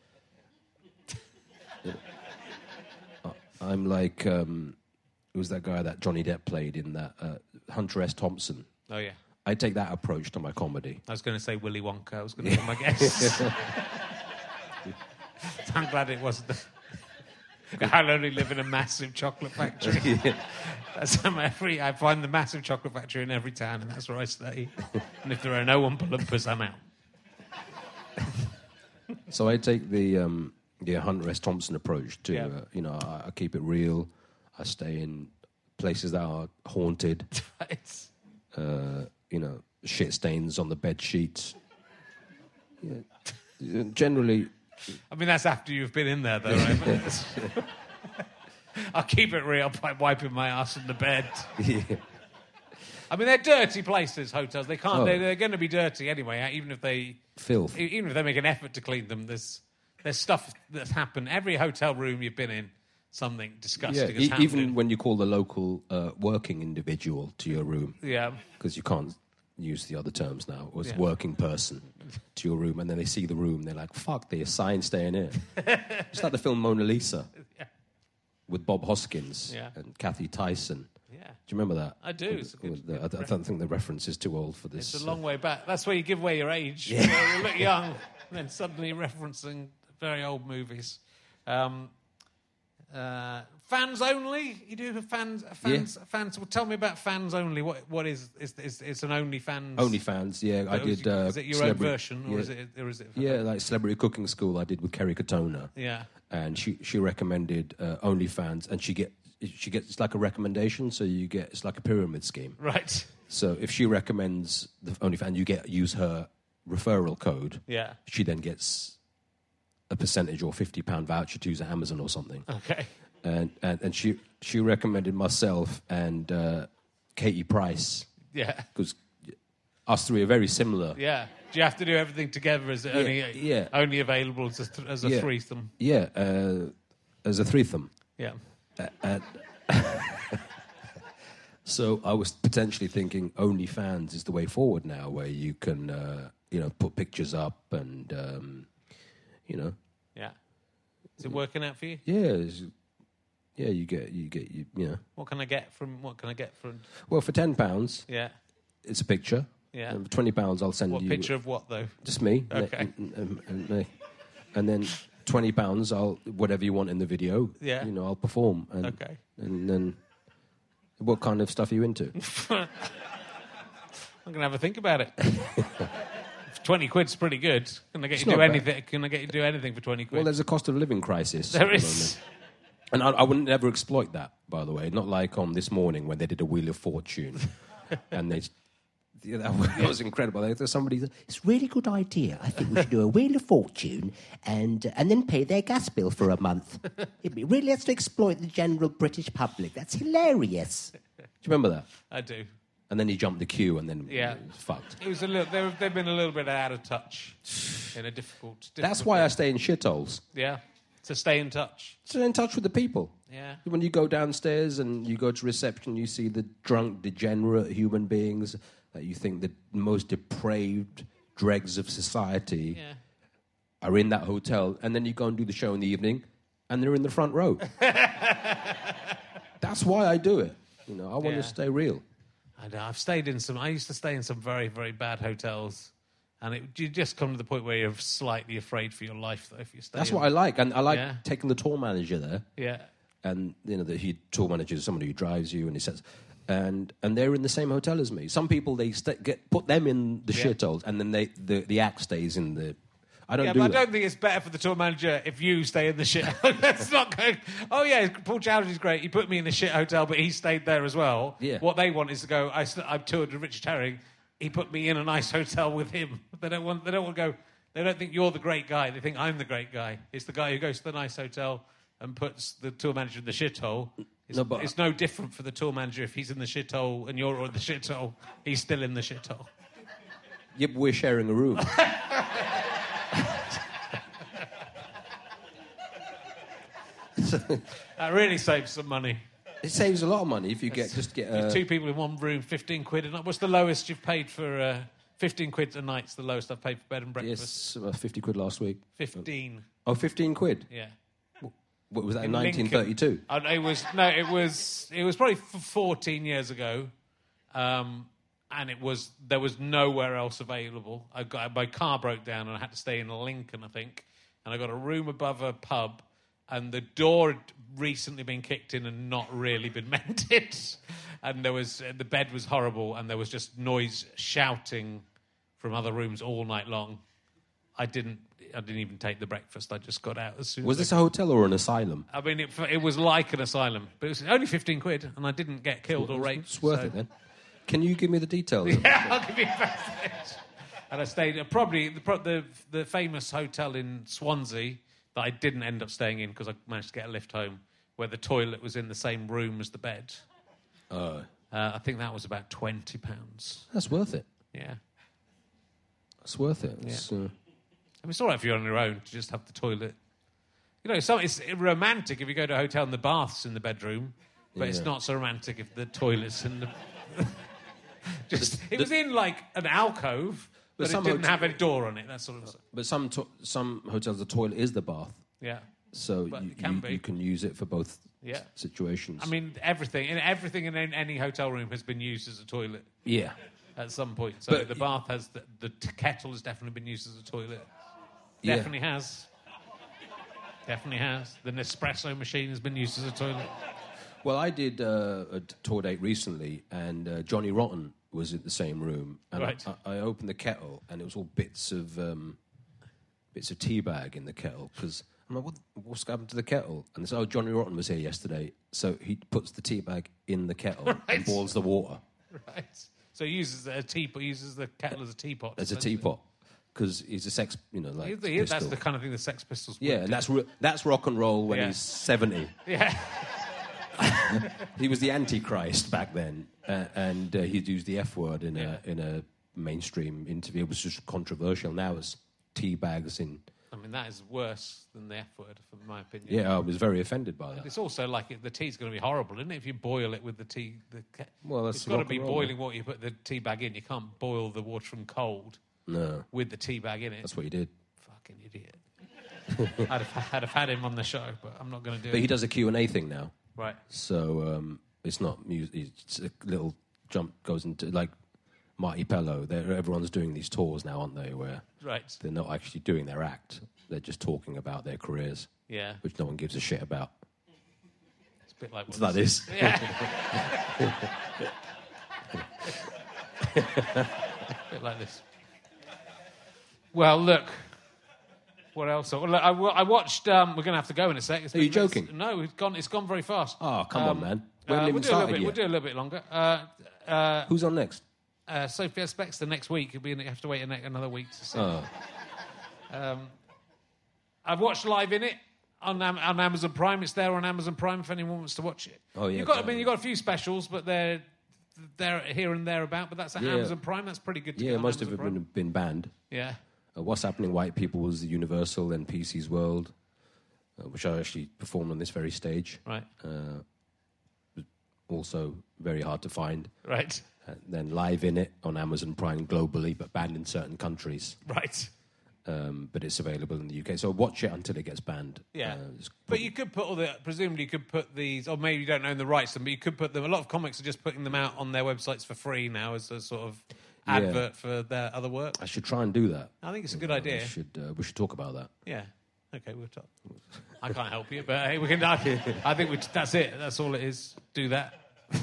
I'm like, um, who's that guy that Johnny Depp played in that uh, Hunter S. Thompson? Oh yeah. I take that approach to my comedy. I was going to say Willy Wonka. I was going to put my guess. I'm glad it wasn't. I only live in a massive chocolate factory. That's um, every. I find the massive chocolate factory in every town, and that's where I stay. And if there are no Oompa Loompas, I'm out. So I take the um, the Hunter S. Thompson approach to, Yeah. uh, you know, I, I keep it real. I stay in places that are haunted. It's, Uh, you know, shit stains on the bed sheets. Yeah. Generally, I mean, that's after you've been in there, though, right? I'll keep it real by wiping my ass in the bed. yeah. I mean, they're dirty places, hotels. They can't. Oh. They're, they're going to be dirty anyway, uh, even if they filth. e- even if they make an effort to clean them. There's there's stuff that's happened. Every hotel room you've been in, something disgusting Yeah, has e- happened. even in. when you call the local uh, working individual to your room, Yeah. because you can't use the other terms now. It was Yeah. working person to your room, and then they see the room, they're like, "Fuck, they assigned staying here." It's like the film Mona Lisa Yeah. with Bob Hoskins Yeah. and Kathy Tyson. Yeah. Do you remember that? I do. It's a good- With the- I, I don't think the reference is too old for this. It's a long way back. That's where you give away your age. Yeah. You know, you look young, and then suddenly referencing very old movies. Um, Uh, fans only? You do have fans? Fans? Yeah. Fans? Well, tell me about fans only. What? What is? Is is it's an OnlyFans? OnlyFans, yeah. I Is did. it- Uh, is it your own celebrity- version, or yeah. is it? Or is it? Yeah, like Celebrity Cooking School. I did with Kerry Katona. Yeah. And she she recommended uh, OnlyFans, and she get she gets it's like a recommendation, so you get it's like a pyramid scheme. Right. So if she recommends the OnlyFans, you get use her referral code. Yeah. She then gets a percentage or fifty pound voucher to use at Amazon or something. Okay. And and, and she she recommended myself and uh, Katie Price. Yeah. Because us three are very similar. Yeah. Do you have to do everything together? Is it Yeah, only yeah. only available as a, th- as a Yeah. threesome? Yeah, uh, as a threesome. Yeah. Uh, uh, so I was potentially thinking OnlyFans is the way forward now, where you can, uh, you know, put pictures up and, um, you know, Yeah. Is it working out for you? yeah, it's- yeah, you get, you get, you, you know. What can I get from? What can I get from? Well, for ten pounds, Yeah. it's a picture. Yeah. And for twenty pounds, I'll send What you picture of what though? just me. Okay. And, and, and, and, and then twenty pounds, I'll whatever you want in the video. Yeah. You know, I'll perform. And, Okay. And then, what kind of stuff are you into? I'm gonna have a think about it. Twenty quid's pretty good. Can I get It's you to do not bad. anything? Can I get you to do anything for twenty quid? Well, there's a cost of living crisis. There at the is. moment. And I, I would never exploit that, by the way. Not like on This Morning when they did a Wheel of Fortune. And they... Yeah, that was, that was incredible. There's somebody... It's a really good idea. I think we should do a Wheel of Fortune and uh, and then pay their gas bill for a month. It really has to exploit the general British public. That's hilarious. Do you remember that? I do. And then he jumped the queue and then Yeah. it was fucked. It was a little. They've, they've been a little bit out of touch in a difficult. difficult That's why I stay in shitholes. Yeah. To stay in touch. Stay in touch with the people. Yeah. When you go downstairs and you go to reception, you see the drunk, degenerate human beings that you think the most depraved dregs of society Yeah. are in that hotel, and then you go and do the show in the evening, and they're in the front row. That's why I do it. You know, I want Yeah. to stay real. I know. I've stayed in some. I used to stay in some very, very bad hotels, and it, you just come to the point where you're slightly afraid for your life, though. If you stay, That's in, what I like, and I like Yeah. taking the tour manager there. Yeah. And you know, the he, tour manager is somebody who drives you, and he says, and and they're in the same hotel as me. Some people they st- get put them in the Yeah. shitholes, and then they the, the act stays in the. I don't Yeah, do but I that. don't think it's better for the tour manager if you stay in the shit. That's not going. Oh yeah, Paul Chowdhury's great. He put me in the shit hotel, but he stayed there as well. Yeah. What they want is to go. I, st- I've toured with Richard Herring. He put me in a nice hotel with him. They don't want. They don't want to go. They don't think you're the great guy. They think I'm the great guy. It's the guy who goes to the nice hotel and puts the tour manager in the shithole. It's, No, but- it's no different for the tour manager if he's in the shithole and you're in the shithole. He's still in the shithole. Yeah, but we're sharing a room. That really saves some money. It saves a lot of money if you get just get a. Two people in one room, fifteen quid a night. What's the lowest you've paid for? Uh, fifteen quid a night's the lowest I've paid for bed and breakfast. Yes, about fifty quid last week. Fifteen. Oh, fifteen quid. Yeah. What was that? In In nineteen thirty-two. Lincoln. Uh, it was no, it was it was probably f- fourteen years ago, um, and it was there was nowhere else available. I got my car broke down and I had to stay in Lincoln, I think, and I got a room above a pub, and the door had recently been kicked in and not really been mended, and there was uh, the bed was horrible, and there was just noise, shouting from other rooms all night long. I didn't. I didn't even take the breakfast. I just got out as soon. Was as this I a hotel or an asylum? I mean, it, it was like an asylum, but it was only fifteen quid, and I didn't get killed or raped. It's worth so- it then. Can you give me the details? Yeah, I'll give you a message. And I stayed at probably the, pro- the the famous hotel in Swansea that I didn't end up staying in because I managed to get a lift home, where the toilet was in the same room as the bed. Oh, Uh, I think that was about twenty pounds. that's worth it. Yeah. That's worth it. It's, uh, I mean, it's all right if you're on your own to just have the toilet. You know, so it's romantic if you go to a hotel and the bath's in the bedroom, but it's Yeah. not so romantic if the toilet's in the... just, it the- was in, like, an alcove, but, But it some didn't hot- have any door on it, that sort of... but some to- some hotels, the toilet is the bath, Yeah. so But you, it can you, be. you can use it for both Yeah. situations. I mean, everything, in everything in any hotel room has been used as a toilet yeah. at some point. So But- the bath has... The, the t- kettle has definitely been used as a toilet. Yeah. Definitely has. Definitely has. The Nespresso machine has been used as a toilet. Well, I did uh, a tour date recently, and uh, Johnny Rotten was in the same room, and Right. I, I opened the kettle, and it was all bits of um, bits of tea bag in the kettle. Because I'm like, what, what's happened to the kettle? And they said, oh, Johnny Rotten was here yesterday, so he puts the tea bag in the kettle Right. and boils the water Right. So he uses a teapot. He uses the kettle as a teapot. as a essentially. teapot. Because he's a sex, you know, like He- he- that's pistol. the kind of thing the Sex Pistols would Yeah, do. and that's ro- that's rock and roll when Yeah. he's seventy. Yeah. He was the Antichrist back then, uh, and uh, he'd use the F word in Yeah. a in a mainstream interview. It was just controversial. Now it's tea bags in. I mean, that is worse than the F word, in my opinion. Yeah, I was very offended by that. It's also like it, the tea's going to be horrible, isn't it? If you boil it with the tea, the ke- Well, that's it's got to rock be and roll, boiling water. You put the tea bag in. You can't boil the water from cold No, with the tea bag in it. that's what he did. Fucking idiot. I'd, have, I'd have had him on the show, but I'm not going to do But it. he does a Q and A thing now, Right. so um, it's not music. It's a little jump goes into like Marty Pello. They're, everyone's doing these tours now, aren't they? Where Right. they're not actually doing their act. They're just talking about their careers, Yeah. which no one gives a shit about. It's a bit like It's what like this. Yeah. a bit like this. Well, look. What else? Well, look, I, wa- I watched. Um, we're going to have to go in a sec. It's Are you been- joking? No, it's gone. It's gone very fast. Oh, come on, man. We Uh, haven't we'll, even do a little started bit, yet. we'll do a little bit longer. Uh, uh, Who's on next? uh, Sophia Spexter next week. It'll be in, you have to wait a- another week to see. Oh. Um, I've watched Live in It on, Am- on Amazon Prime. It's there on Amazon Prime if anyone wants to watch it. Oh, yeah, You've got, I go mean, on. you've got a few specials, but they're they're here and there about. But that's at Yeah. Amazon Prime. That's pretty good. To Yeah, get on most Amazon of it Prime. been, been banned. Yeah. Uh, What's Happening White People was the Universal and P C's World, uh, which I actually performed on this very stage. Right. Uh, also very hard to find. Right. And then Live in It on Amazon Prime globally, but banned in certain countries. Right. Um, but it's available in the U K. So watch it until it gets banned. Yeah. Uh, it's But you could put all the, presumably you could put these, or maybe you don't own the rights to them, but you could put them, a lot of comics are just putting them out on their websites for free now as a sort of Yeah. advert for their other work. I should try and do that. I think it's a good Uh, idea. We should, uh, we should talk about that. Yeah. Okay, we'll talk. I can't help you, but hey, we can. I, I think we, that's it. That's all it is. Do that.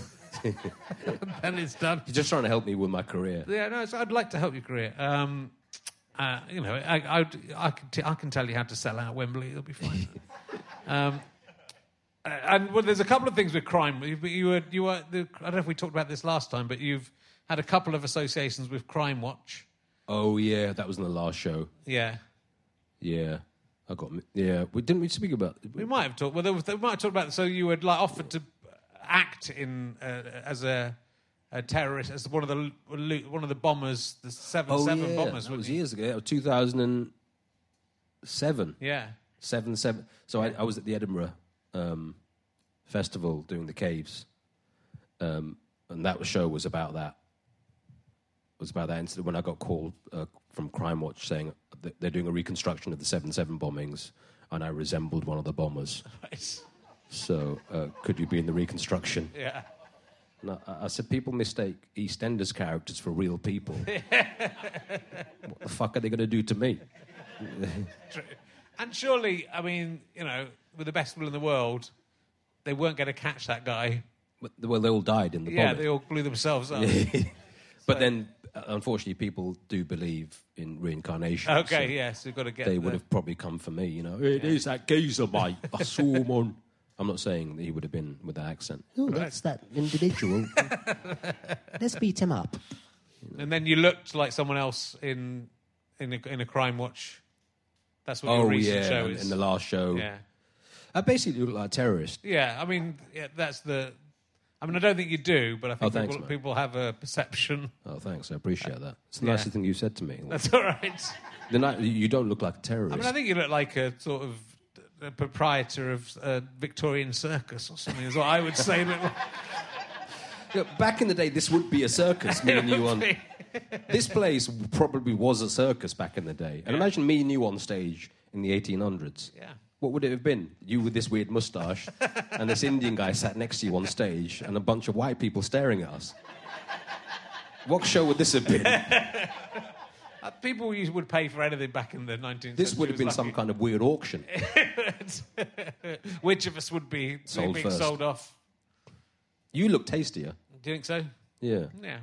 And it's done. You're just trying to help me with my career. Yeah, no, it's, I'd like to help your career. Um, uh, you know, I, I, I, can t- I can tell you how to sell out Wembley. It'll be fine. um, uh, and well, there's a couple of things with crime. You, you were, you were. The, I don't know if we talked about this last time, but you've had a couple of associations with Crime Watch. Oh, yeah, that was in the last show. Yeah. Yeah. I got... Yeah. We, didn't we speak about... We might have talked. Well, there was, we might have talked about. So you were like offered to act in uh, as a, a terrorist, as one of the one of the bombers, the seven Oh, seven yeah. bombers. That was wasn't you? years ago. That was two thousand seven. Yeah. Seven, seven. So I, I was at the Edinburgh um, Festival doing the Caves. Um, and that show was about that. It was about that incident when I got called uh, from Crime Watch saying that they're doing a reconstruction of the seven seven bombings, and I resembled one of the bombers. Right. So uh, could you be in the reconstruction? Yeah. And I, I said, people mistake EastEnders characters for real people. What the fuck are they going to do to me? True. And surely, I mean, you know, with the best will in the world, they weren't going to catch that guy. Well, they all died in the Yeah, bombing. they all blew themselves up. But then, uh, unfortunately, people do believe in reincarnation. Okay, so yes, you've got to get. They the- would have probably come for me, you know. It is that geezer, mate. I saw him on. I'm not saying that he would have been with that accent. Oh, that's that individual. Let's beat him up. And then you looked like someone else in in a, in a Crime Watch. That's what your Oh, recent yeah, show in, is. in the last show. Yeah, I basically look like a terrorist. yeah. I mean, yeah, that's the. I mean, I don't think you do, but I think Oh, thanks, people, mate. people have a perception. Oh, thanks. I appreciate that. It's the Yeah. nicest thing you said to me. That's all right. The night, you don't look like a terrorist. I mean, I think you look like a sort of a proprietor of a Victorian circus or something. Is what I would say. That Yeah, back in the day, this would be a circus, me and you on... This place probably was a circus back in the day. And Yeah. imagine me and you on stage in the eighteen hundreds. Yeah. What would it have been? You with this weird moustache, and this Indian guy sat next to you on stage, and a bunch of white people staring at us. What show would this have been? Uh, people used, would pay for anything back in the nineteenth This century. would have been It was some lucky. kind of weird auction. Which of us would be Sold being first. sold off? You look tastier. Do you think so? Yeah. Yeah.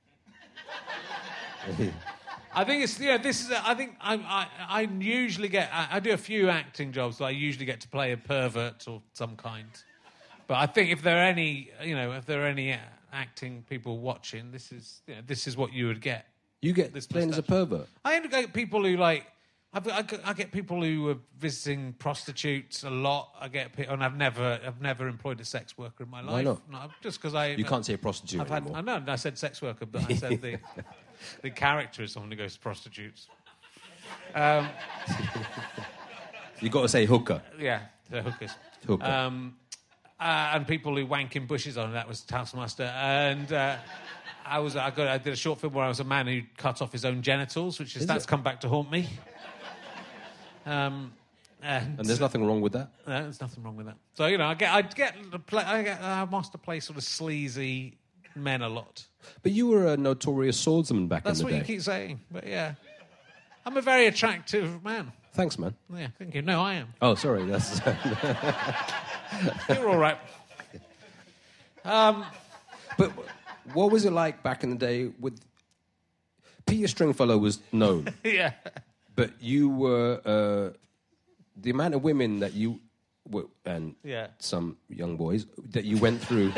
I think it's yeah. This is. A, I think I, I. I usually get. I, I do a few acting jobs. So I usually get to play a pervert or some kind. But I think if there are any, you know, if there are any uh, acting people watching, this is. You know, this is what you would get. You get This playing as a moustache. pervert. I end up getting people who like. I've, I, get, I get people who are visiting prostitutes a lot. I get, pe- and I've never, I've never employed a sex worker in my life. Why not? No, just because I. You can't say prostitute I've had, anymore. I know. I said sex worker, but I said the the character is someone who goes to prostitutes. Um, You got to say hooker. yeah, the hookers. Hooker. Um, uh, and people who wank in bushes on. That was Taskmaster. And uh, I was, I got, I did a short film where I was a man who cut off his own genitals, which is, Is that's it? come back to haunt me. Um, and, And there's nothing wrong with that. No, there's nothing wrong with that. So you know, I get, I get, the play, I get, I must have played sort of sleazy men a lot. But you were a notorious swordsman back That's in the what day. you keep saying. But yeah, I'm a very attractive man. Thanks, man. Yeah, thank you. No, I am. Oh, sorry. That's You're all right. Um, But what was it like back in the day with Peter Stringfellow was known, yeah. but you were uh, the amount of women that you were, and Yeah. some young boys that you went through.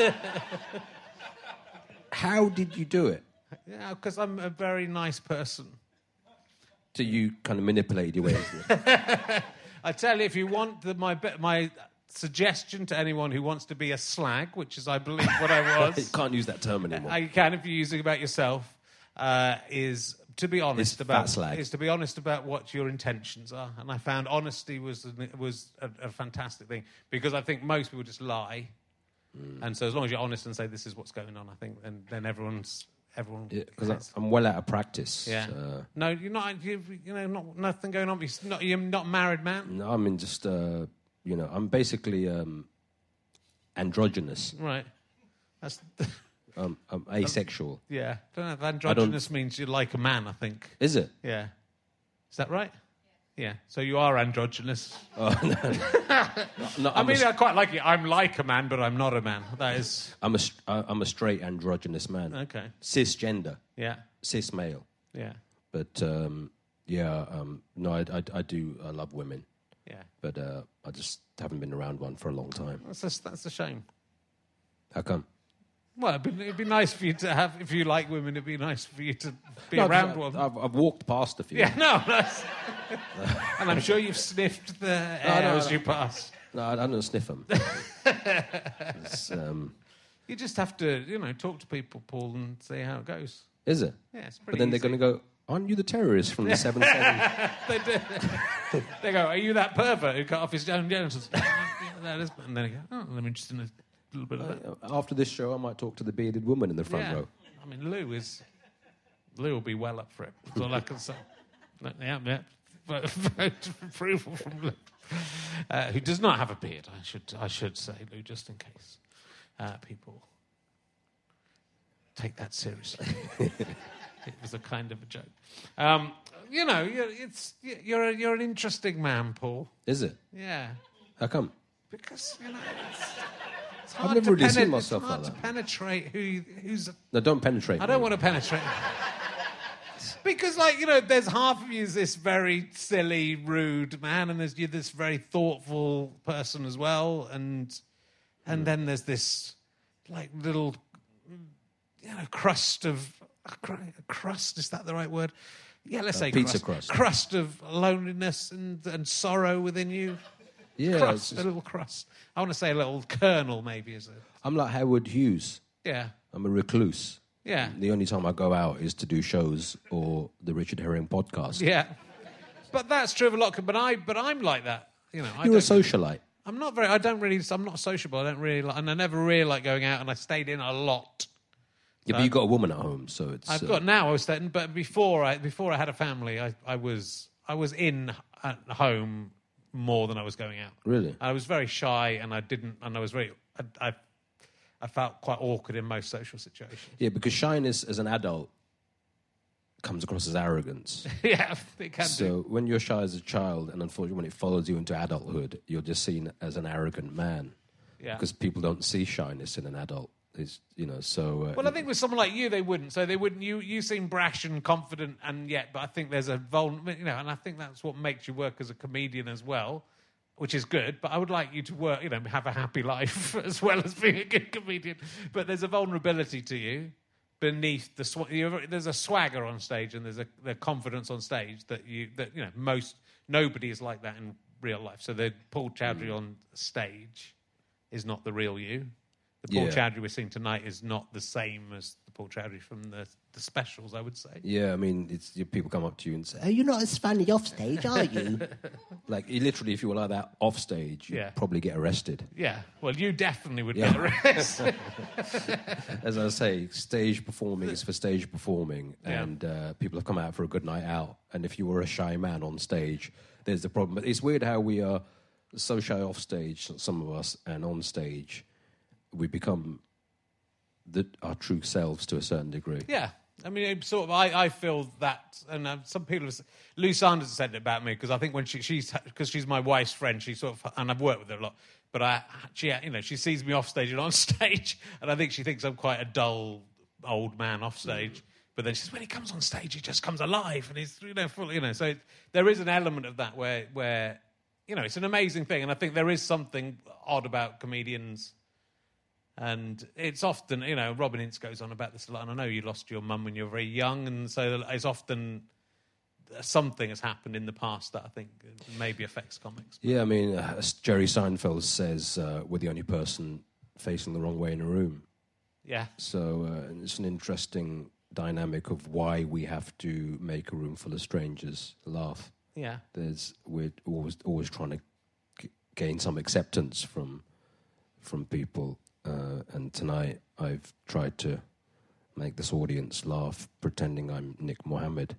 How did you do it? Yeah, because I'm a very nice person. So you kind of manipulated your way into it. I tell you, if you want the, my be- my suggestion to anyone who wants to be a slag, which is, I believe, what I You was, can't use that term anymore. uh, you can if you're using about yourself, uh, is to be honest It's about fat slag. is to be honest about what your intentions are. And I found honesty was was a, a fantastic thing, because I think most people just lie, Mm. and so as long as you're honest and say this is what's going on, I think then then everyone's everyone. Because has- I'm well out of practice. yeah. Uh, No, you're not. You, you know, not nothing going on. You're not. You're not a married man, no, I mean just uh, you know, I'm basically um, androgynous. right? That's Um, I'm asexual. yeah. Don't know if androgynous means you like a man. I think. Is it? Yeah. Is that right? Yeah. So you are androgynous. Oh, no. no I I'm, mean, a, I quite like it. I'm like a man, but I'm not a man. That is I'm a st- I'm a straight androgynous man. okay. Cisgender, Yeah. cis male. Yeah. But um, yeah, um, no, I, I, I do. I love women, Yeah. but uh, I just haven't been around one for a long time. That's a, that's a shame. How come? Well, it'd be, it'd be nice for you to have. If you like women, it'd be nice for you to be No, 'cause around I- one. I've, I've walked past a few. Yeah. No. That's, and I'm sure you've sniffed the air no, as no. you pass. No, I don't sniff them. It's, um, You just have to, you know, talk to people, Paul, and see how it goes. is it? Yeah, it's But pretty then easy. they're going to go, aren't you the terrorist from the seven seven? They do. They go, are you that pervert who cut off his own genitals? Yeah, that is. And then they go, oh, I'm interested in a little bit of that. After this show, I might talk to the bearded woman in the front Yeah. row. I mean, Lou is... Lou will be well up for it. That's all I can say. Yeah, yeah. Vote vote for approval from Lou. Uh, who does not have a beard, I should I should say, Lou, just in case uh, people take that seriously. It was a kind of a joke. Um, you know, you're, it's you're a, you're an interesting man, Paul. Is it? Yeah, How come? because you know it's, it's I've hard never to really seen penet- myself it's hard like to that. penetrate who you- who's. No, don't penetrate. I don't me. want to penetrate. Because, like, you know, there's half of you is this very silly, rude man, and there's you this very thoughtful person as well, and and then there's this like little, you know, crust of a cr- a crust. Is that the right word? Yeah, let's Uh, say pizza crust. crust. Crust of loneliness and and sorrow within you. Yeah, crust, it's just- a little crust. I want to say a little kernel, maybe, is it? I'm like Howard Hughes. Yeah, I'm a recluse. yeah. The only time I go out is to do shows or the Richard Herring podcast. Yeah, but that's true of a lot. But I, but I'm like that. You know, I You're a don't- socialite. I'm not very. I don't really. I'm not sociable. I don't really, like, and I never really like going out. And I stayed in a lot. Yeah, but you got a woman at home, so it's. I've uh, got now. I was staying, but before I before I had a family, I, I was I was in at home more than I was going out. Really? I was very shy, and I didn't. And I was very. I, I, I felt quite awkward in most social situations. Yeah, because shyness as an adult comes across as arrogance. Yeah, it can so do. when you're shy as a child, and unfortunately when it follows you into adulthood, you're just seen as an arrogant man. Yeah. Because people don't see shyness in an adult. It's, you know, so... Uh, Well, I think with someone like you, they wouldn't. So they wouldn't. You you seem brash and confident, and yet, but I think there's a vulnerable, you know, and I think that's what makes you work as a comedian as well, which is good. But I would like you to work, you know, have a happy life as well as being a good comedian. But there's a vulnerability to you beneath the sw- you're, there's a swagger on stage, and there's a the confidence on stage that you that you know most nobody is like that in real life. So the Paul Chowdhury mm. on stage is not the real you. The Paul yeah. Chowdhury we're seeing tonight is not the same as the Paul Chowdhury from the, the specials, I would say. Yeah, I mean, it's you, people come up to you and say, "Oh, you're not as funny off stage, are you?" Like, you, literally, if you were like that off stage, you'd Yeah. probably get arrested. Yeah, well, you definitely would Yeah. get arrested. As I say, stage performing is for stage performing, Yeah. and uh, people have come out for a good night out. And if you were a shy man on stage, there's the problem. It's weird how we are so shy off stage, some of us, and on stage, we become the, our true selves to a certain degree. Yeah. I mean, it sort of, I, I feel that, and uh, some people, have, Lou Sanders has said it about me, because I think when she, she's, because she's my wife's friend, she sort of, and I've worked with her a lot, but I, she, you know, she sees me off stage and on stage, and I think she thinks I'm quite a dull old man off stage. Mm. But then she says, when he comes on stage, he just comes alive, and he's, you know, full, you know, so it, there is an element of that where, where, you know, it's an amazing thing, and I think there is something odd about comedians. And it's often, you know, Robin Ince goes on about this a lot, and I know you lost your mum when you were very young, and so it's often something has happened in the past that I think maybe affects comics. Yeah, I mean, uh, as Jerry Seinfeld says, uh, we're the only person facing the wrong way in a room. Yeah. So uh, it's an interesting dynamic of why we have to make a room full of strangers laugh. Yeah. There's we're always always trying to g- gain some acceptance from from people. Uh, and tonight I've tried to make this audience laugh, pretending I'm Nick Mohammed.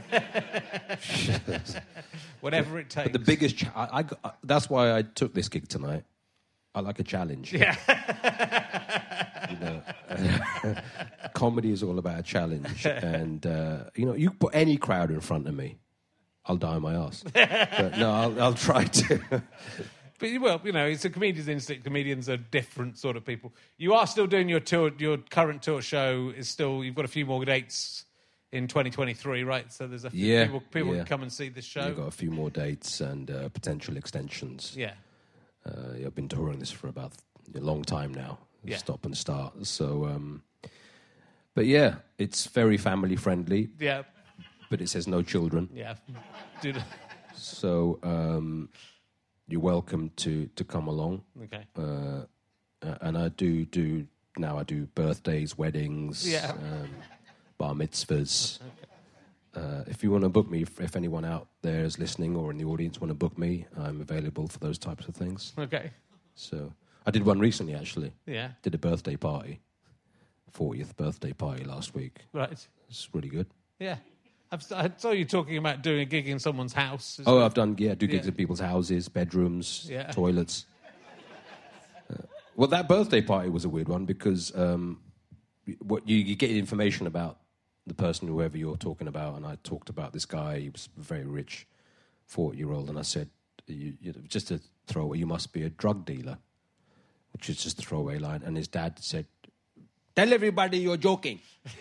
Whatever it takes. But the biggest, cha- I, I, I, that's why I took this gig tonight. I like a challenge. Yeah. You know, comedy is all about a challenge, and uh, you know, you put any crowd in front of me, I'll die on my ass. But no, I'll, I'll try to. But, well, you know, it's a comedian's instinct. Comedians are different sort of people. You are still doing your tour. Your current tour show is still. You've got a few more dates in twenty twenty-three, right? So there's a few yeah, people, people yeah. can come and see this show. We've got a few more dates and uh, potential extensions. Yeah. Uh, I've been touring this for about a long time now. Yeah. Stop and start. So, um, but yeah, it's very family friendly. Yeah. But it says no children. Yeah. Dude. So. Um, You're welcome to, to come along. Okay. Uh, and I do do now. I do birthdays, weddings, yeah. um, bar mitzvahs. Okay. Uh, if you want to book me, if, if anyone out there is listening or in the audience want to book me, I'm available for those types of things. Okay. So I did one recently, actually. Yeah. Did a birthday party, fortieth birthday party last week. Right. It's really good. Yeah. I've, I saw you talking about doing a gig in someone's house. Oh, I've done, yeah, do gigs yeah. at people's houses, bedrooms, yeah. toilets. Uh, well, that birthday party was a weird one because um, what you, you get information about the person, whoever you're talking about, and I talked about this guy. He was a very rich forty-year-old, and I said, you, you, just to throw, you must be a drug dealer, which is just a throwaway line. And his dad said, tell everybody you're joking.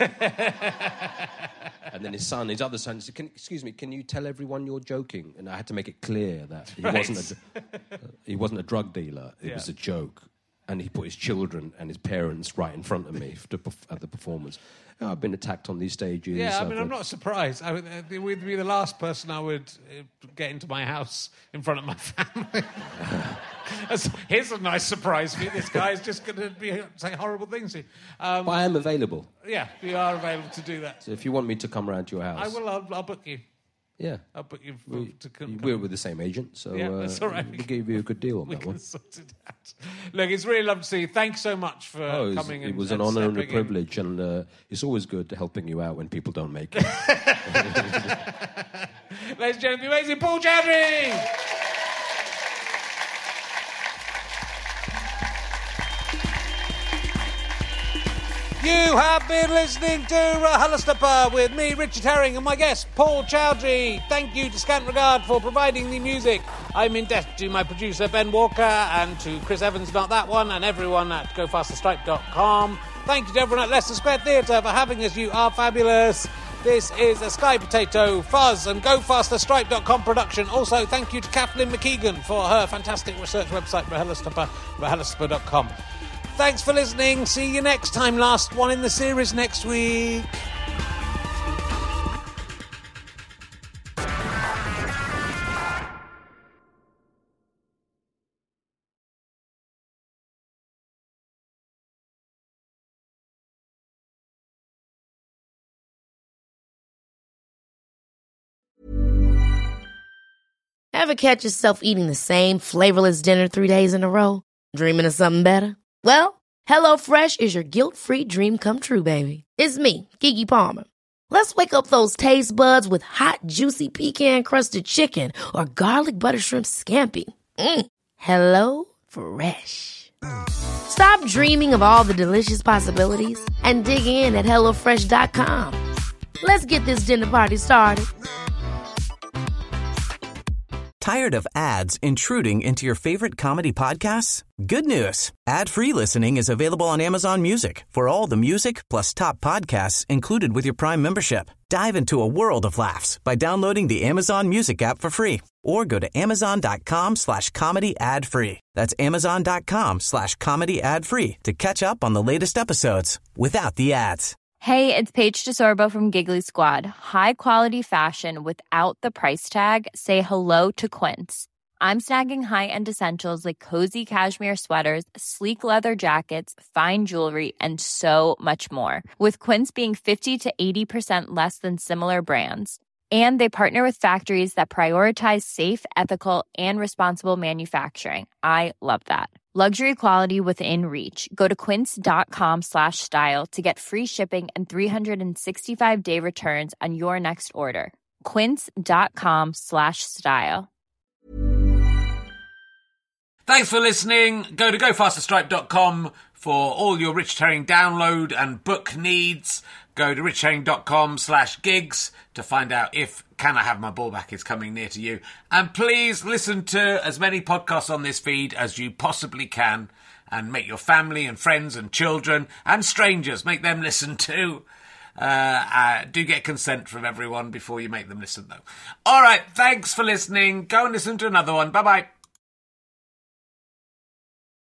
And then his son, his other son, said, can, excuse me, can you tell everyone you're joking? And I had to make it clear that he, right. wasn't, a, uh, he wasn't a drug dealer. It yeah. was a joke. And he put his children and his parents right in front of me to, at the performance. Oh, I've been attacked on these stages. Yeah, I mean, I've I'm not surprised. I would uh, would be the last person I would uh, get into my house in front of my family. Here's a nice surprise for you. This guy is just going to be saying horrible things to you. Um, but I am available. Yeah, we are available to do that. So if you want me to come around to your house... I will, I'll, I'll book you. Yeah. I'll book you for, we, to come. We're with the same agent, so yeah, that's all right. uh, we'll give you a good deal on we that can one. Sort it out. Look, it's really lovely to see you. Thanks so much for oh, it was, coming. It and, was and an honour and a in. privilege, and uh, it's always good helping you out when people don't make it. Ladies and gentlemen, the amazing Paul Chowdhury! You have been listening to RHLSTP with me, Richard Herring, and my guest, Paul Chowdhury. Thank you to Scant Regard for providing the music. I'm in debt to my producer, Ben Walker, and to Chris Evans, not that one, and everyone at go faster stripe dot com. Thank you to everyone at Leicester Square Theatre for having us. You are fabulous. This is a Sky Potato, Fuzz, and go faster stripe dot com production. Also, thank you to Kathleen McKeegan for her fantastic research website, RHLSTP, R H L S T P dot com. Thanks for listening. See you next time. Last one in the series next week. Ever catch yourself eating the same flavorless dinner three days in a row? Dreaming of something better? Well, HelloFresh is your guilt-free dream come true, baby. It's me, Keke Palmer. Let's wake up those taste buds with hot, juicy pecan-crusted chicken or garlic butter shrimp scampi. Mm. Hello Fresh. Stop dreaming of all the delicious possibilities and dig in at hello fresh dot com. Let's get this dinner party started. Tired of ads intruding into your favorite comedy podcasts? Good news. Ad-free listening is available on Amazon Music for all the music plus top podcasts included with your Prime membership. Dive into a world of laughs by downloading the Amazon Music app for free or go to amazon.com slash comedy ad free. That's amazon.com slash comedy ad free to catch up on the latest episodes without the ads. Hey, it's Paige DeSorbo from Giggly Squad. High quality fashion without the price tag. Say hello to Quince. I'm snagging high-end essentials like cozy cashmere sweaters, sleek leather jackets, fine jewelry, and so much more. With Quince being fifty to eighty percent less than similar brands. And they partner with factories that prioritize safe, ethical, and responsible manufacturing. I love that. Luxury quality within reach. Go to quince.com slash style to get free shipping and three sixty-five day returns on your next order. Quince.com slash style. Thanks for listening. Go to go faster stripe dot com for all your Richard Herring download and book needs. Go to richard herring dot com slash gigs to find out if Can I Have My Ball Back is coming near to you. And please listen to as many podcasts on this feed as you possibly can and make your family and friends and children and strangers, make them listen too. Uh, uh, do get consent from everyone before you make them listen, though. All right, thanks for listening. Go and listen to another one. Bye-bye.